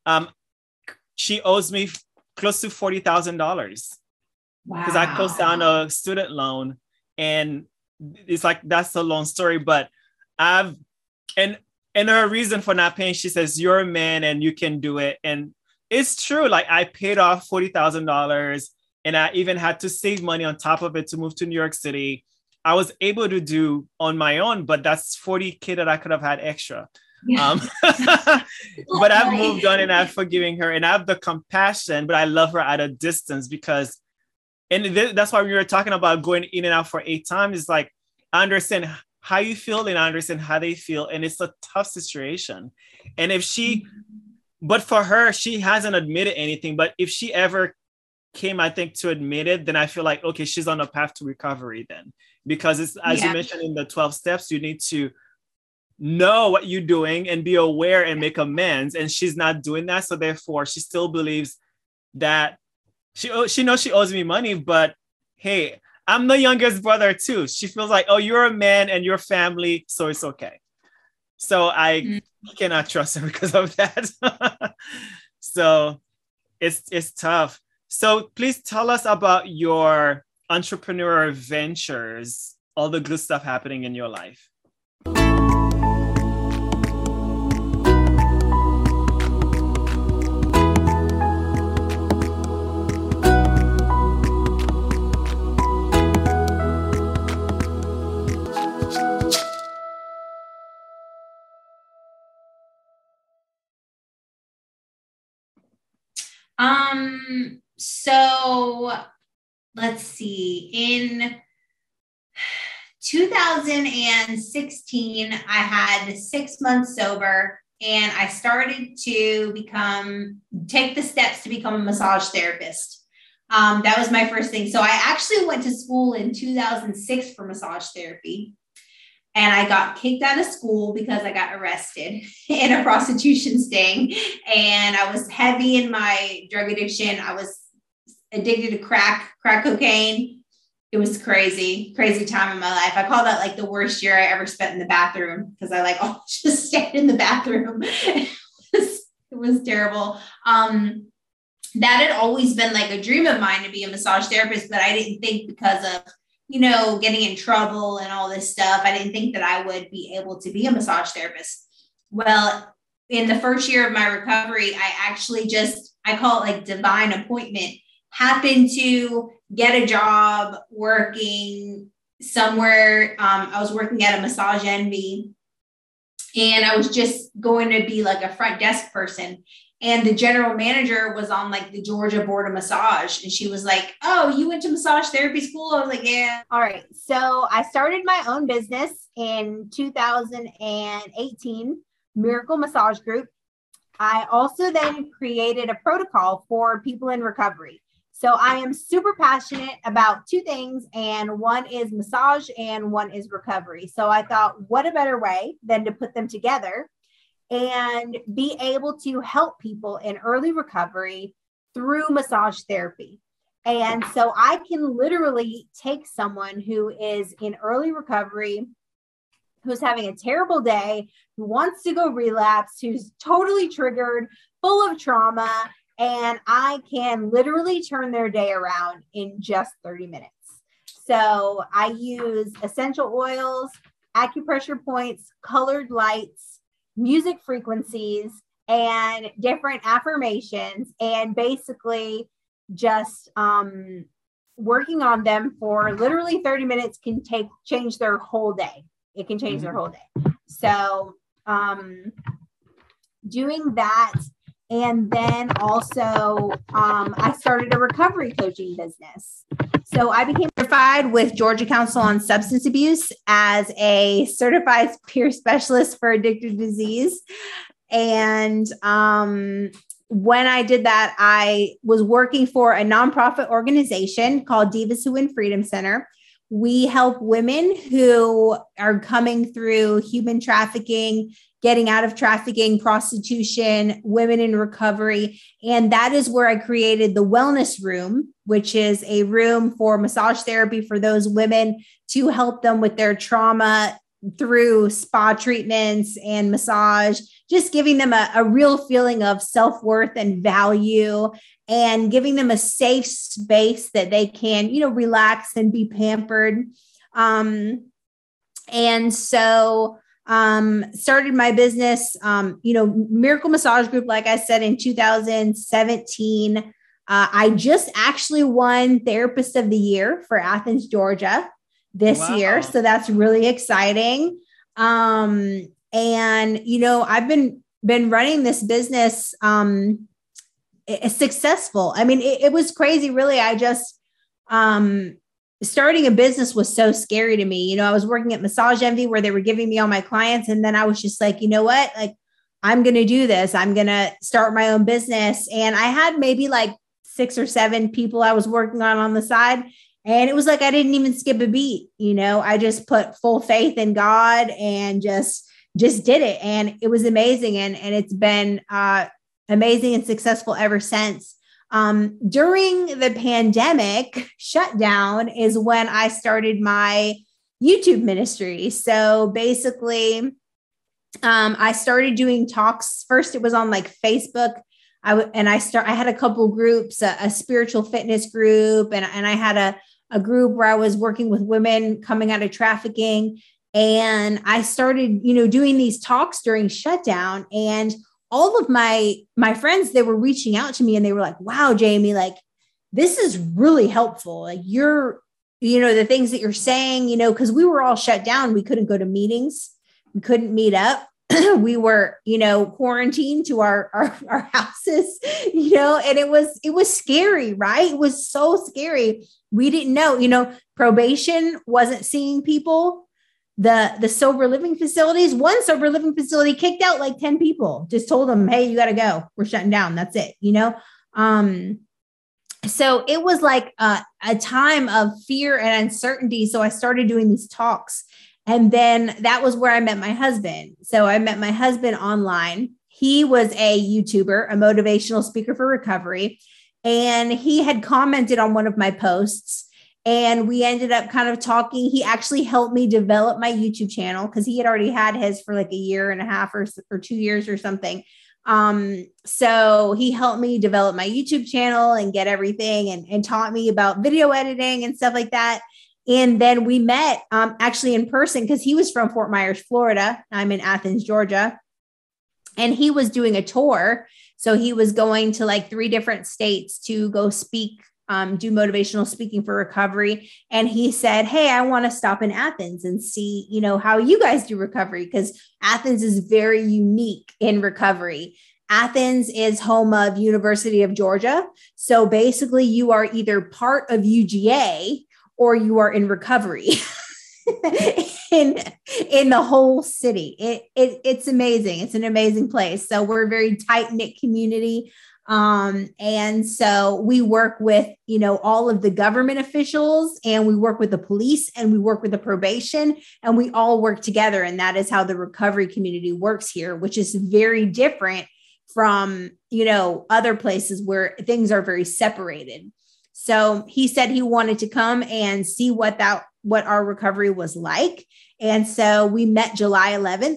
She owes me close to $40,000. Wow. Because I closed down a student loan, and it's like, that's a long story, but and her reason for not paying, she says, you're a man and you can do it. And it's true. Like I paid off $40,000, and I even had to save money on top of it to move to New York City. I was able to do on my own, but that's $40,000 that I could have had extra. Yeah. But I've moved on, and I'm forgiving her, and I have the compassion, but I love her at a distance, because, and that's why we were talking about going in and out for 8 times. It's like, I understand how you feel, and I understand how they feel. And it's a tough situation. And but for her, she hasn't admitted anything, but if she ever came, I think, to admit it, then I feel like, okay, she's on a path to recovery then, because it's, as you mentioned in the 12 steps, you need to know what you're doing and be aware and make amends. And she's not doing that. So therefore she still believes that she knows she owes me money, but hey, I'm the youngest brother too. She feels like, oh, you're a man and your family, so it's okay. So I cannot trust her because of that. So it's tough. So please tell us about your entrepreneurial ventures, all the good stuff happening in your life. So let's see, in 2016, I had 6 months sober, and I started to take the steps to become a massage therapist. That was my first thing. So I actually went to school in 2006 for massage therapy. And I got kicked out of school because I got arrested in a prostitution sting. And I was heavy in my drug addiction. I was addicted to crack cocaine. It was crazy time in my life. I call that like the worst year I ever spent in the bathroom, because I just stayed in the bathroom. It was terrible. That had always been like a dream of mine, to be a massage therapist, but I didn't think, because of getting in trouble and all this stuff, I didn't think that I would be able to be a massage therapist. Well, in the first year of my recovery, I actually I call it like divine appointment. happened to get a job working somewhere. I was working at a Massage Envy, and I was just going to be like a front desk person. And the general manager was on like the Georgia Board of Massage. And she was like, "Oh, you went to massage therapy school?" I was like, "Yeah." All right. So I started my own business in 2018, Miracle Massage Group. I also then created a protocol for people in recovery. So I am super passionate about two things, and one is massage and one is recovery. So I thought, what a better way than to put them together and be able to help people in early recovery through massage therapy. And so I can literally take someone who is in early recovery, who's having a terrible day, who wants to go relapse, who's totally triggered, full of trauma, and I can literally turn their day around in just 30 minutes. So I use essential oils, acupressure points, colored lights, music frequencies, and different affirmations, and basically just working on them for literally 30 minutes can change their whole day. It can change their whole day. So doing that. And then also I started a recovery coaching business. So I became certified with Georgia Council on Substance Abuse as a certified peer specialist for addictive disease. And when I did that, I was working for a nonprofit organization called Divas Who Win Freedom Center. We help women who are coming through human trafficking, getting out of trafficking, prostitution, women in recovery. And that is where I created the Wellness Room, which is a room for massage therapy for those women to help them with their trauma through spa treatments and massage, just giving them a real feeling of self-worth and value, and giving them a safe space that they can, relax and be pampered. And so started my business, Miracle Massage Group, like I said, in 2017. I just actually won Therapist of the Year for Athens, Georgia this year. So that's really exciting. And, I've been running this business, successful. I mean, it was crazy, really. I just, starting a business was so scary to me. I was working at Massage Envy where they were giving me all my clients. And then I was just like, you know what? Like, I'm going to do this. I'm going to start my own business. And I had maybe like 6 or 7 people I was working on the side. And it was like, I didn't even skip a beat. I just put full faith in God and just did it. And it was amazing. And it's been amazing and successful ever since. During the pandemic shutdown is when I started my YouTube ministry. So basically, I started doing talks. First, it was on like Facebook. I had a couple groups, a spiritual fitness group, and I had a group where I was working with women coming out of trafficking. And I started, doing these talks during shutdown, and all of my friends, they were reaching out to me and they were like, "Wow, Jamie, like, this is really helpful. Like, the things that you're saying, because we were all shut down. We couldn't go to meetings. We couldn't meet up. We were, quarantined to our houses, and it was scary, right? It was so scary. We didn't know, probation wasn't seeing people. The sober living facilities, one sober living facility kicked out like 10 people, just told them, "Hey, you got to go. We're shutting down. That's it." So it was like a time of fear and uncertainty. So I started doing these talks, and then that was where I met my husband. So I met my husband online. He was a YouTuber, a motivational speaker for recovery, and he had commented on one of my posts. And we ended up kind of talking. He actually helped me develop my YouTube channel because he had already had his for like a year and a half or 2 years or something. So he helped me develop my YouTube channel and get everything and taught me about video editing and stuff like that. And then we met actually in person because he was from Fort Myers, Florida. I'm in Athens, Georgia. And he was doing a tour. So he was going to like 3 different states to go speak do motivational speaking for recovery. And he said, hey, I want to stop in Athens and see, how you guys do recovery, because Athens is very unique in recovery. Athens is home of University of Georgia. So basically you are either part of UGA or you are in recovery in the whole city. It's amazing. It's an amazing place. So we're a very tight-knit community. And so we work with, all of the government officials, and we work with the police, and we work with the probation, and we all work together. And that is how the recovery community works here, which is very different from, other places where things are very separated. So he said he wanted to come and see what our recovery was like. And so we met July 11th.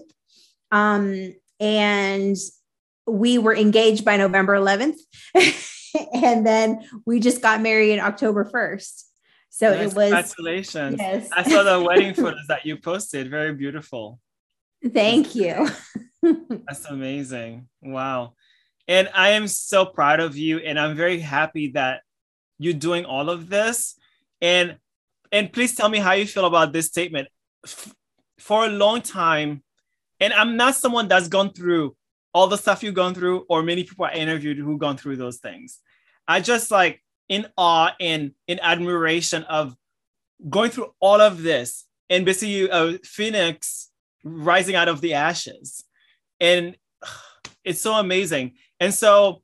And we were engaged by November 11th. And then we just got married October 1st. So nice. It was. Congratulations. Yes. I saw the wedding photos that you posted. Very beautiful. Thank you. That's amazing. Wow. And I am so proud of you. And I'm very happy that you're doing all of this. And please tell me how you feel about this statement. For a long time, and I'm not someone that's gone through all the stuff you've gone through, or many people I interviewed who've gone through those things. I just in awe and in admiration of going through all of this and basically a phoenix rising out of the ashes. And it's so amazing. And so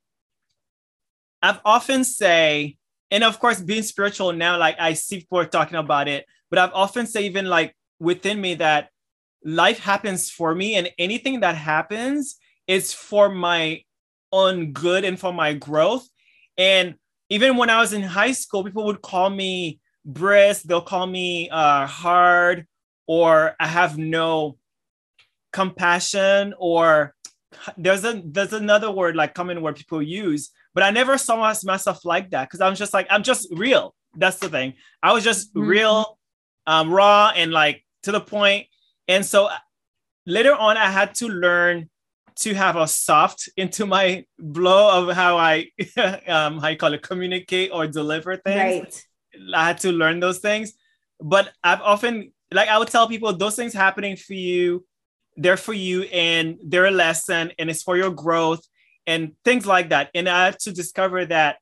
I've often say, and of course, being spiritual now, I see people talking about it, but I've often say even within me that life happens for me, and anything that happens is for my own good and for my growth. And even when I was in high school, people would call me brisk, they'll call me hard, or I have no compassion, or there's another word common word people use, but I never saw myself like that, because I'm just real. That's the thing. I was just real, raw, and to the point. And so later on, I had to learn to have a soft into my blow of how I how you call it, communicate or deliver things. Right. I had to learn those things. But I've often, I would tell people, those things happening for you, they're for you, and they're a lesson, and it's for your growth and things like that. And I had to discover that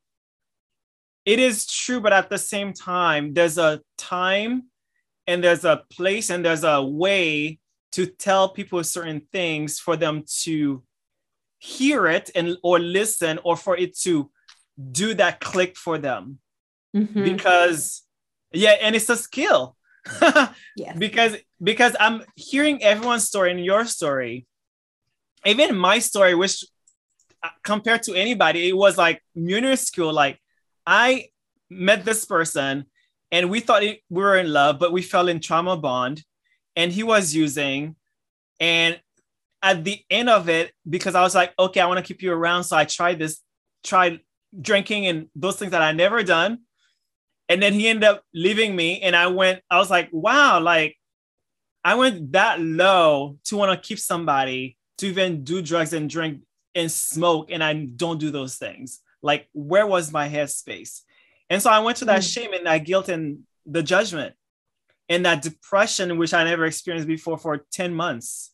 it is true, but at the same time, there's a time and there's a place and there's a way to tell people certain things for them to hear it or listen, or for it to do that click for them. Mm-hmm. Because, and it's a skill. Yes. Because I'm hearing everyone's story and your story, even my story, which compared to anybody, it was minuscule. I met this person and we thought we were in love, but we fell in trauma bond, and he was using. And at the end of it, because I was okay, I want to keep you around. So I tried drinking and those things that I never done. And then he ended up leaving me. And I was wow, I went that low to want to keep somebody, to even do drugs and drink and smoke. And I don't do those things. Where was my headspace? And so I went to that shame and that guilt and the judgment and that depression, which I never experienced before, for 10 months.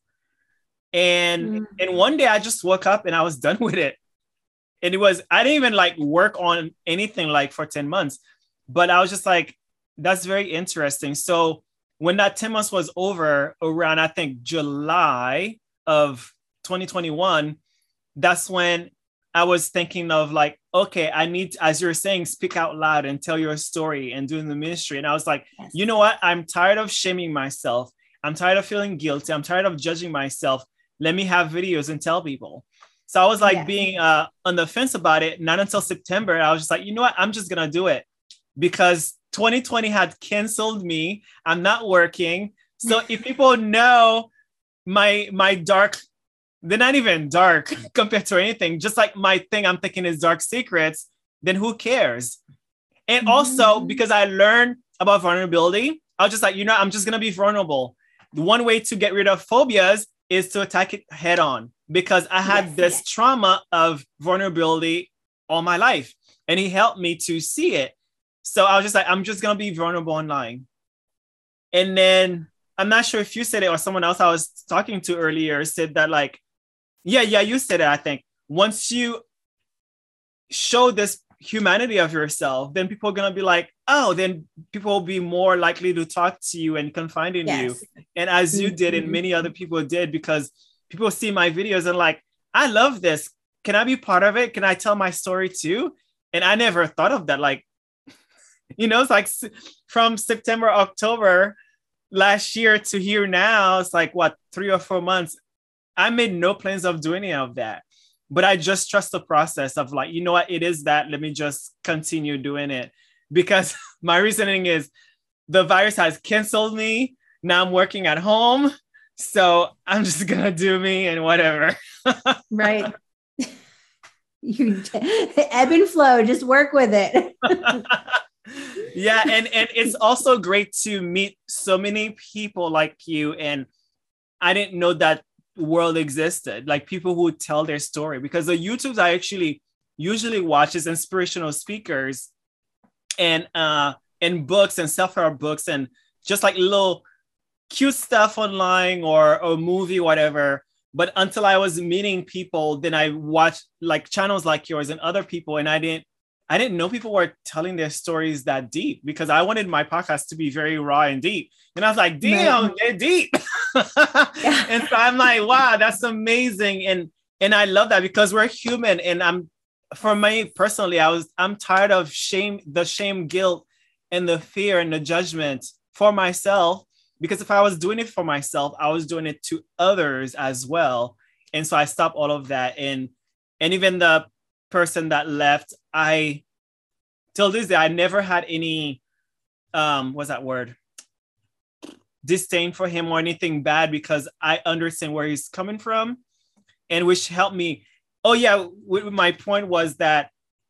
And one day I just woke up and I was done with it. And I didn't even work on anything for 10 months, but I was just that's very interesting. So when that 10 months was over, around, I think, July of 2021, that's when I was thinking of okay, I need, as you're saying, speak out loud and tell your story and doing the ministry. And I was yes. You know what? I'm tired of shaming myself. I'm tired of feeling guilty. I'm tired of judging myself. Let me have videos and tell people. So I was being on the fence about it. Not until September, I was just you know what? I'm just going to do it, because 2020 had canceled me. I'm not working. So if people know my dark, they're not even dark compared to anything, just my thing I'm thinking is dark secrets, then who cares? And also because I learned about vulnerability, I was just I'm just going to be vulnerable. The one way to get rid of phobias is to attack it head on, because I had this trauma of vulnerability all my life. And he helped me to see it. So I was just like, I'm just gonna be vulnerable online. And then I'm not sure if you said it or someone else I was talking to earlier said that, like, yeah, you said it, I think. Once you show this humanity of yourself, then people are gonna be like, oh, then people will be more likely to talk to you and confide in you. And as you did, and many other people did, because people see my videos and like, I love this. Can I be part of it? Can I tell my story too? And I never thought of that. Like, it's like from September, October last year to here now, it's like what, 3 or 4 months. I made no plans of doing any of that. But I just trust the process of like, you know what, it is that, let me just continue doing it. Because my reasoning is the virus has canceled me. Now I'm working at home. So I'm just going to do me and whatever. Right. You ebb and flow, just work with it. Yeah. And it's also great to meet so many people like you. And I didn't know that world existed, like people who tell their story, because the YouTubes I actually usually watch is inspirational speakers and books and self-help books and just like little cute stuff online or movie, whatever. But until I was meeting people, then I watched like channels like yours and other people, and I didn't know people were telling their stories that deep, because I wanted my podcast to be very raw and deep. And I was like, damn, they're deep. Yeah. And so I'm like, wow, that's amazing. And I love that, because we're human. And for me personally, I'm tired of the shame, guilt, and the fear and the judgment for myself. Because if I was doing it for myself, I was doing it to others as well. And so I stopped all of that. And even the person that left, till this day, I never had any, what's that word? Disdain for him or anything bad, because I understand where he's coming from, and which helped me. Oh yeah. My point was that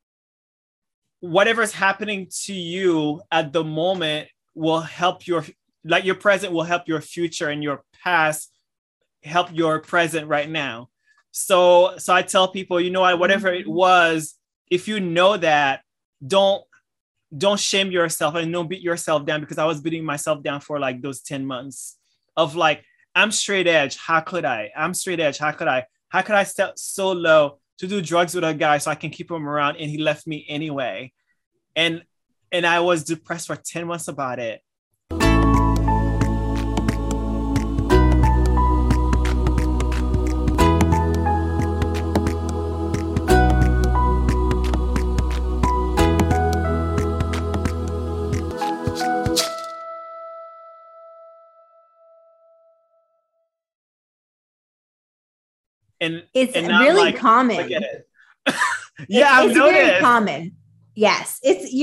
whatever's happening to you at the moment will help your present will help your future, and your past help your present right now. So I tell people, you know what, whatever it was, if you know that, don't shame yourself and don't beat yourself down, because I was beating myself down for like those 10 months of like, I'm straight edge. How could I? I'm straight edge. How could I step so low to do drugs with a guy so I can keep him around, and he left me anyway. And I was depressed for 10 months about it. And it's and really like, common. I get it. Yeah, I've noticed. Very common. Yes,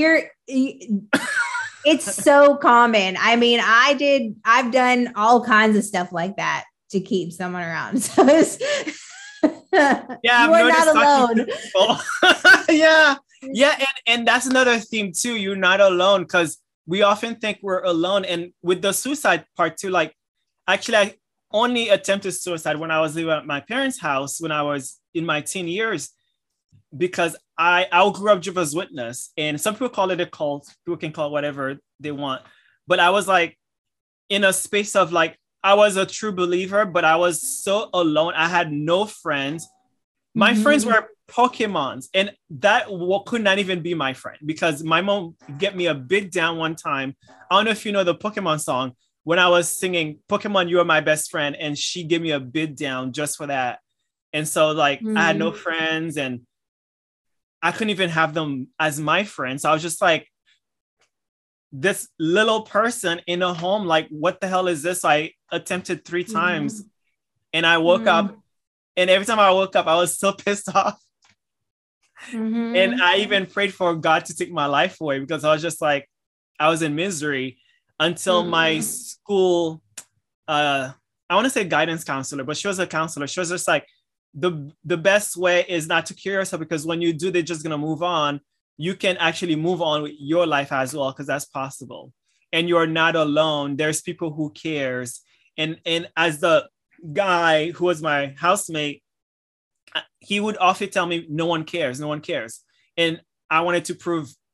it's so common. I mean, I've done all kinds of stuff like that to keep someone around. So yeah, you are not alone. Yeah, and that's another theme too. You're not alone, because we often think we're alone. And with the suicide part too, like actually I only attempted suicide when I was living at my parents' house when I was in my teen years, because I grew up Jehovah's Witness, and some people call it a cult. People can call it whatever they want. But I was like in a space of like, I was a true believer, but I was so alone. I had no friends. My friends were Pokemons, and that could not even be my friend, because my mom get me a big down one time. I don't know if you know the Pokemon song, when I was singing Pokemon, You Are My Best Friend, and she gave me a bid down just for that. And so like I had no friends, and I couldn't even have them as my friends. So I was just like this little person in a home, like, what the hell is this? I attempted 3 times and I woke up, and every time I woke up, I was so pissed off. And I even prayed for God to take my life away, because I was just like, I was in misery until my school, I want to say guidance counselor, but she was a counselor. She was just like, the best way is not to kill yourself, because when you do, they're just going to move on. You can actually move on with your life as well, because that's possible. And you're not alone. There's people who cares. And as the guy who was my housemate, he would often tell me, no one cares. And I wanted to prove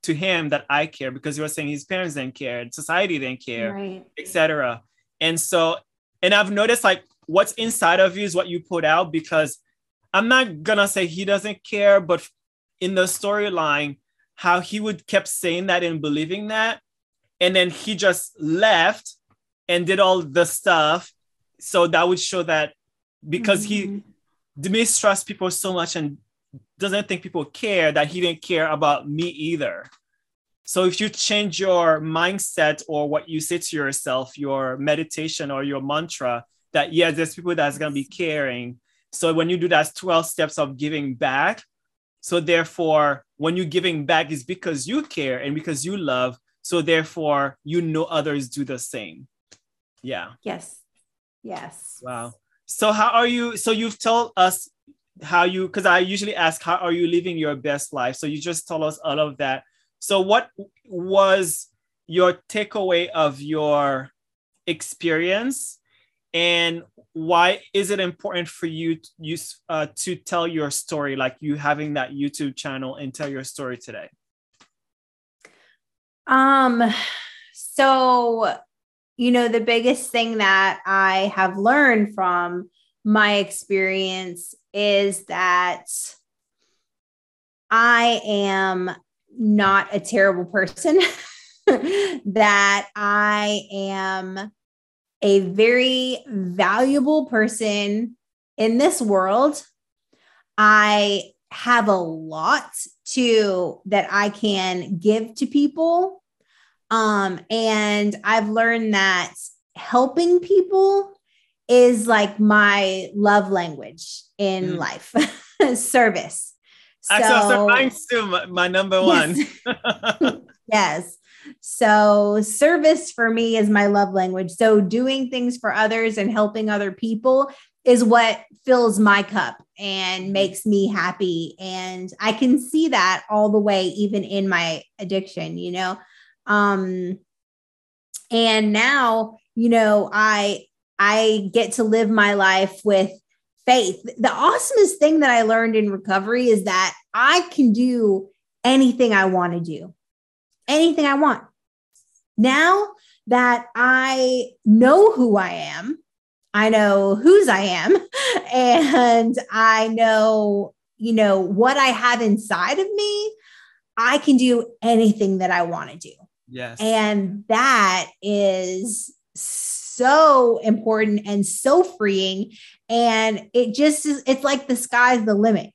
to him that I care, because you were saying his parents didn't care, society didn't care, Right. etc. And so, and I've noticed like what's inside of you is what you put out, because I'm not gonna say he doesn't care, but in the storyline, how he would kept saying that and believing that, and then he just left and did all the stuff. So that would show that because he mistrusts people so much and doesn't think people care, that he didn't care about me either. So if you change your mindset or what you say to yourself, your meditation or your mantra, that yeah, there's people that's going to be caring. So when you do that 12 steps of giving back, so therefore, when you're giving back is because you care and because you love. So therefore, you know others do the same. Yeah. Yes. Yes. Wow. So how are you? So you've told us how you, because I usually ask, how are you living your best life? So you just told us all of that. So what was your takeaway of your experience, and why is it important for you to tell your story, like you having that YouTube channel and tell your story today? So, the biggest thing that I have learned from my experience is that I am not a terrible person, that I am a very valuable person in this world. I have a lot that I can give to people. And I've learned that helping people is like my love language in life, service. So mine's still my number one. Yes. So service for me is my love language. So doing things for others and helping other people is what fills my cup and makes me happy. And I can see that all the way, even in my addiction, and now, I get to live my life with faith. The awesomest thing that I learned in recovery is that I can do anything I want to do, anything I want. Now that I know who I am, I know whose I am, and I know, what I have inside of me, I can do anything that I want to do. Yes. And that is so important and so freeing. And it just is, it's like the sky's the limit,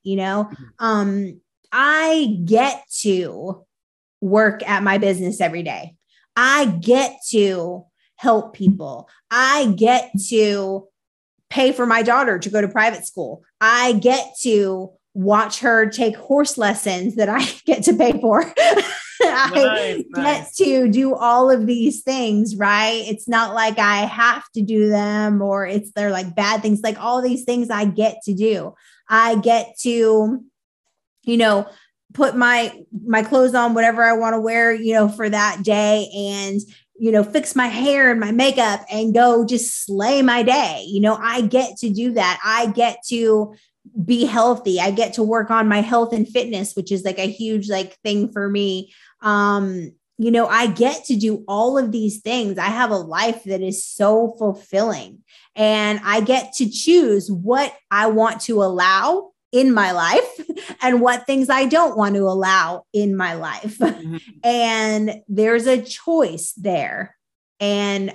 I get to work at my business every day. I get to help people. I get to pay for my daughter to go to private school. I get to watch her take horse lessons that I get to pay for. I get to do all of these things, right? It's not like I have to do them or they're like bad things. Like all these things I get to do. I get to, put my clothes on, whatever I want to wear, for that day, and, fix my hair and my makeup and go just slay my day. I get to do that. I get to be healthy. I get to work on my health and fitness, which is like a huge thing for me. I get to do all of these things. I have a life that is so fulfilling, and I get to choose what I want to allow in my life and what things I don't want to allow in my life. Mm-hmm. And there's a choice there. And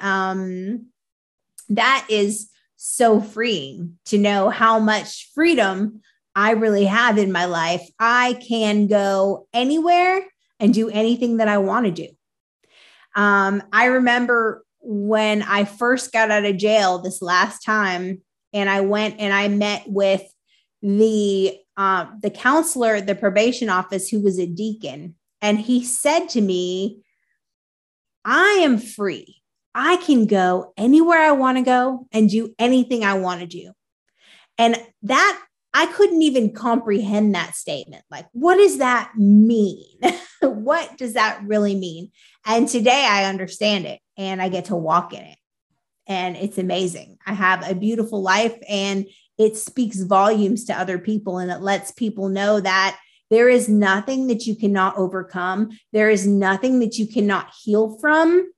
that is so freeing to know how much freedom I really have in my life. I can go anywhere and do anything that I want to do. I remember when I first got out of jail this last time, and I went and I met with the counselor at the probation office, who was a deacon. And he said to me, I am free. I can go anywhere I want to go and do anything I want to do. And that, I couldn't even comprehend that statement. Like, what does that mean? What does that really mean? And today I understand it, and I get to walk in it. And it's amazing. I have a beautiful life, and it speaks volumes to other people, and it lets people know that, There is nothing that you cannot overcome. There is nothing that you cannot heal from.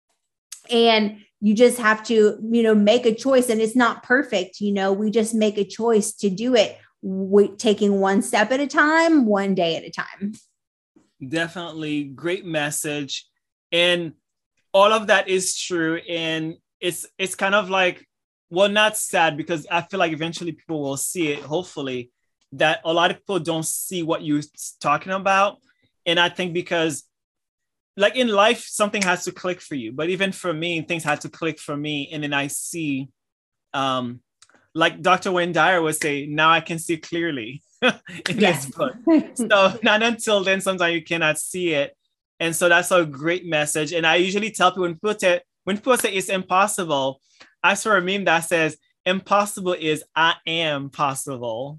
And you just have to, make a choice. And it's not perfect. We just make a choice to do it, taking one step at a time, one day at a time. Definitely great message. And all of that is true. And it's kind of like, well, not sad, because I feel like eventually people will see it, hopefully, that a lot of people don't see what you're talking about. And I think because like in life, something has to click for you. But even for me, things had to click for me. And then I see, like Dr. Wayne Dyer would say, now I can see clearly in his book. So not until then, sometimes you cannot see it. And so that's a great message. And I usually tell people, when people say it's impossible, I saw a meme that says, impossible is I am possible.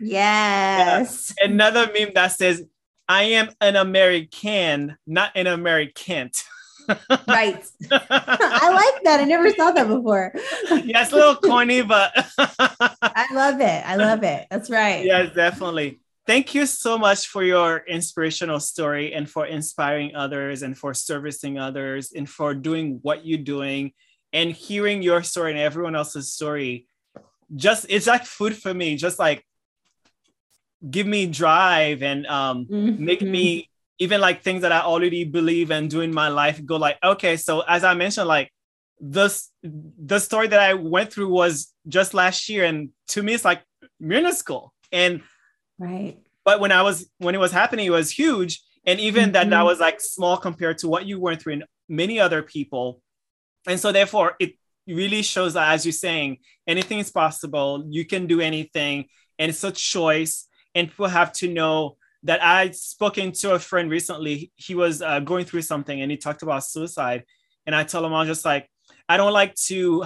Yes. Yeah. Another meme that says, I am an American, not an American. Right. I like that. I never saw that before. Yeah, it's a little corny, but I love it. I love it. That's right. Yes, definitely. Thank you so much for your inspirational story, and for inspiring others, and for servicing others, and for doing what you're doing, and hearing your story and everyone else's story. It's like food for me, just like give me drive and make me, even like things that I already believe and do in my life, go like, okay, so as I mentioned, like the story that I went through was just last year. And to me, it's like minuscule. And right. But when it was happening, it was huge. And even that was like small compared to what you went through and many other people. And so therefore it really shows that, as you're saying, anything is possible. You can do anything. And it's a choice. And people have to know that. I spoken to a friend recently. He was going through something, and he talked about suicide. And I told him, I was just like, I don't like to,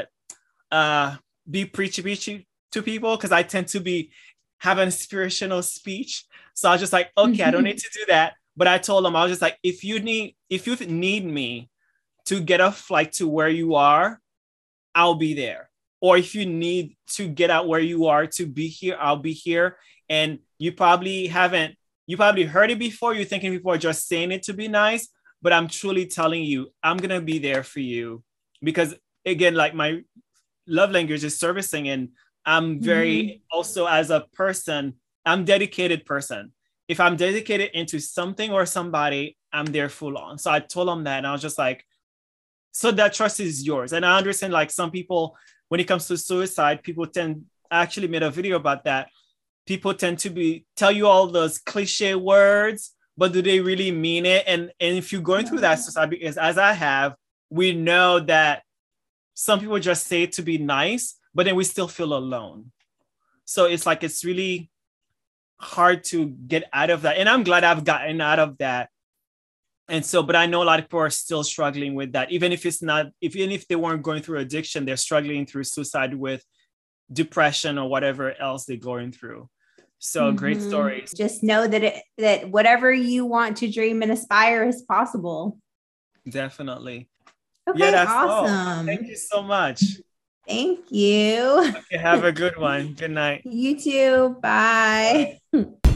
be preachy to people, because I tend to have an inspirational speech. So I was just like, okay, I don't need to do that. But I told him, I was just like, if you need me to get a flight to where you are, I'll be there. Or if you need to get out where you are to be here, I'll be here. And you probably heard it before. You're thinking people are just saying it to be nice, but I'm truly telling you, I'm going to be there for you. Because again, like my love language is servicing, and I'm very also, as a person, I'm dedicated person. If I'm dedicated into something or somebody, I'm there full on. So I told him that, and I was just like, so that trust is yours. And I understand, like, some people, when it comes to suicide, I actually made a video about that. People tend to tell you all those cliche words, but do they really mean it? And if you're going through that society, because as I have, we know that some people just say it to be nice, but then we still feel alone. So it's like, it's really hard to get out of that. And I'm glad I've gotten out of that. And so, but I know a lot of people are still struggling with that. Even if they weren't going through addiction, they're struggling through suicide with depression or whatever else they're going through. So great stories. Just know that whatever you want to dream and aspire is possible. Definitely. Okay, yeah, that's awesome. All. Thank you so much. Thank you. Okay, have a good one. Good night. You too. Bye.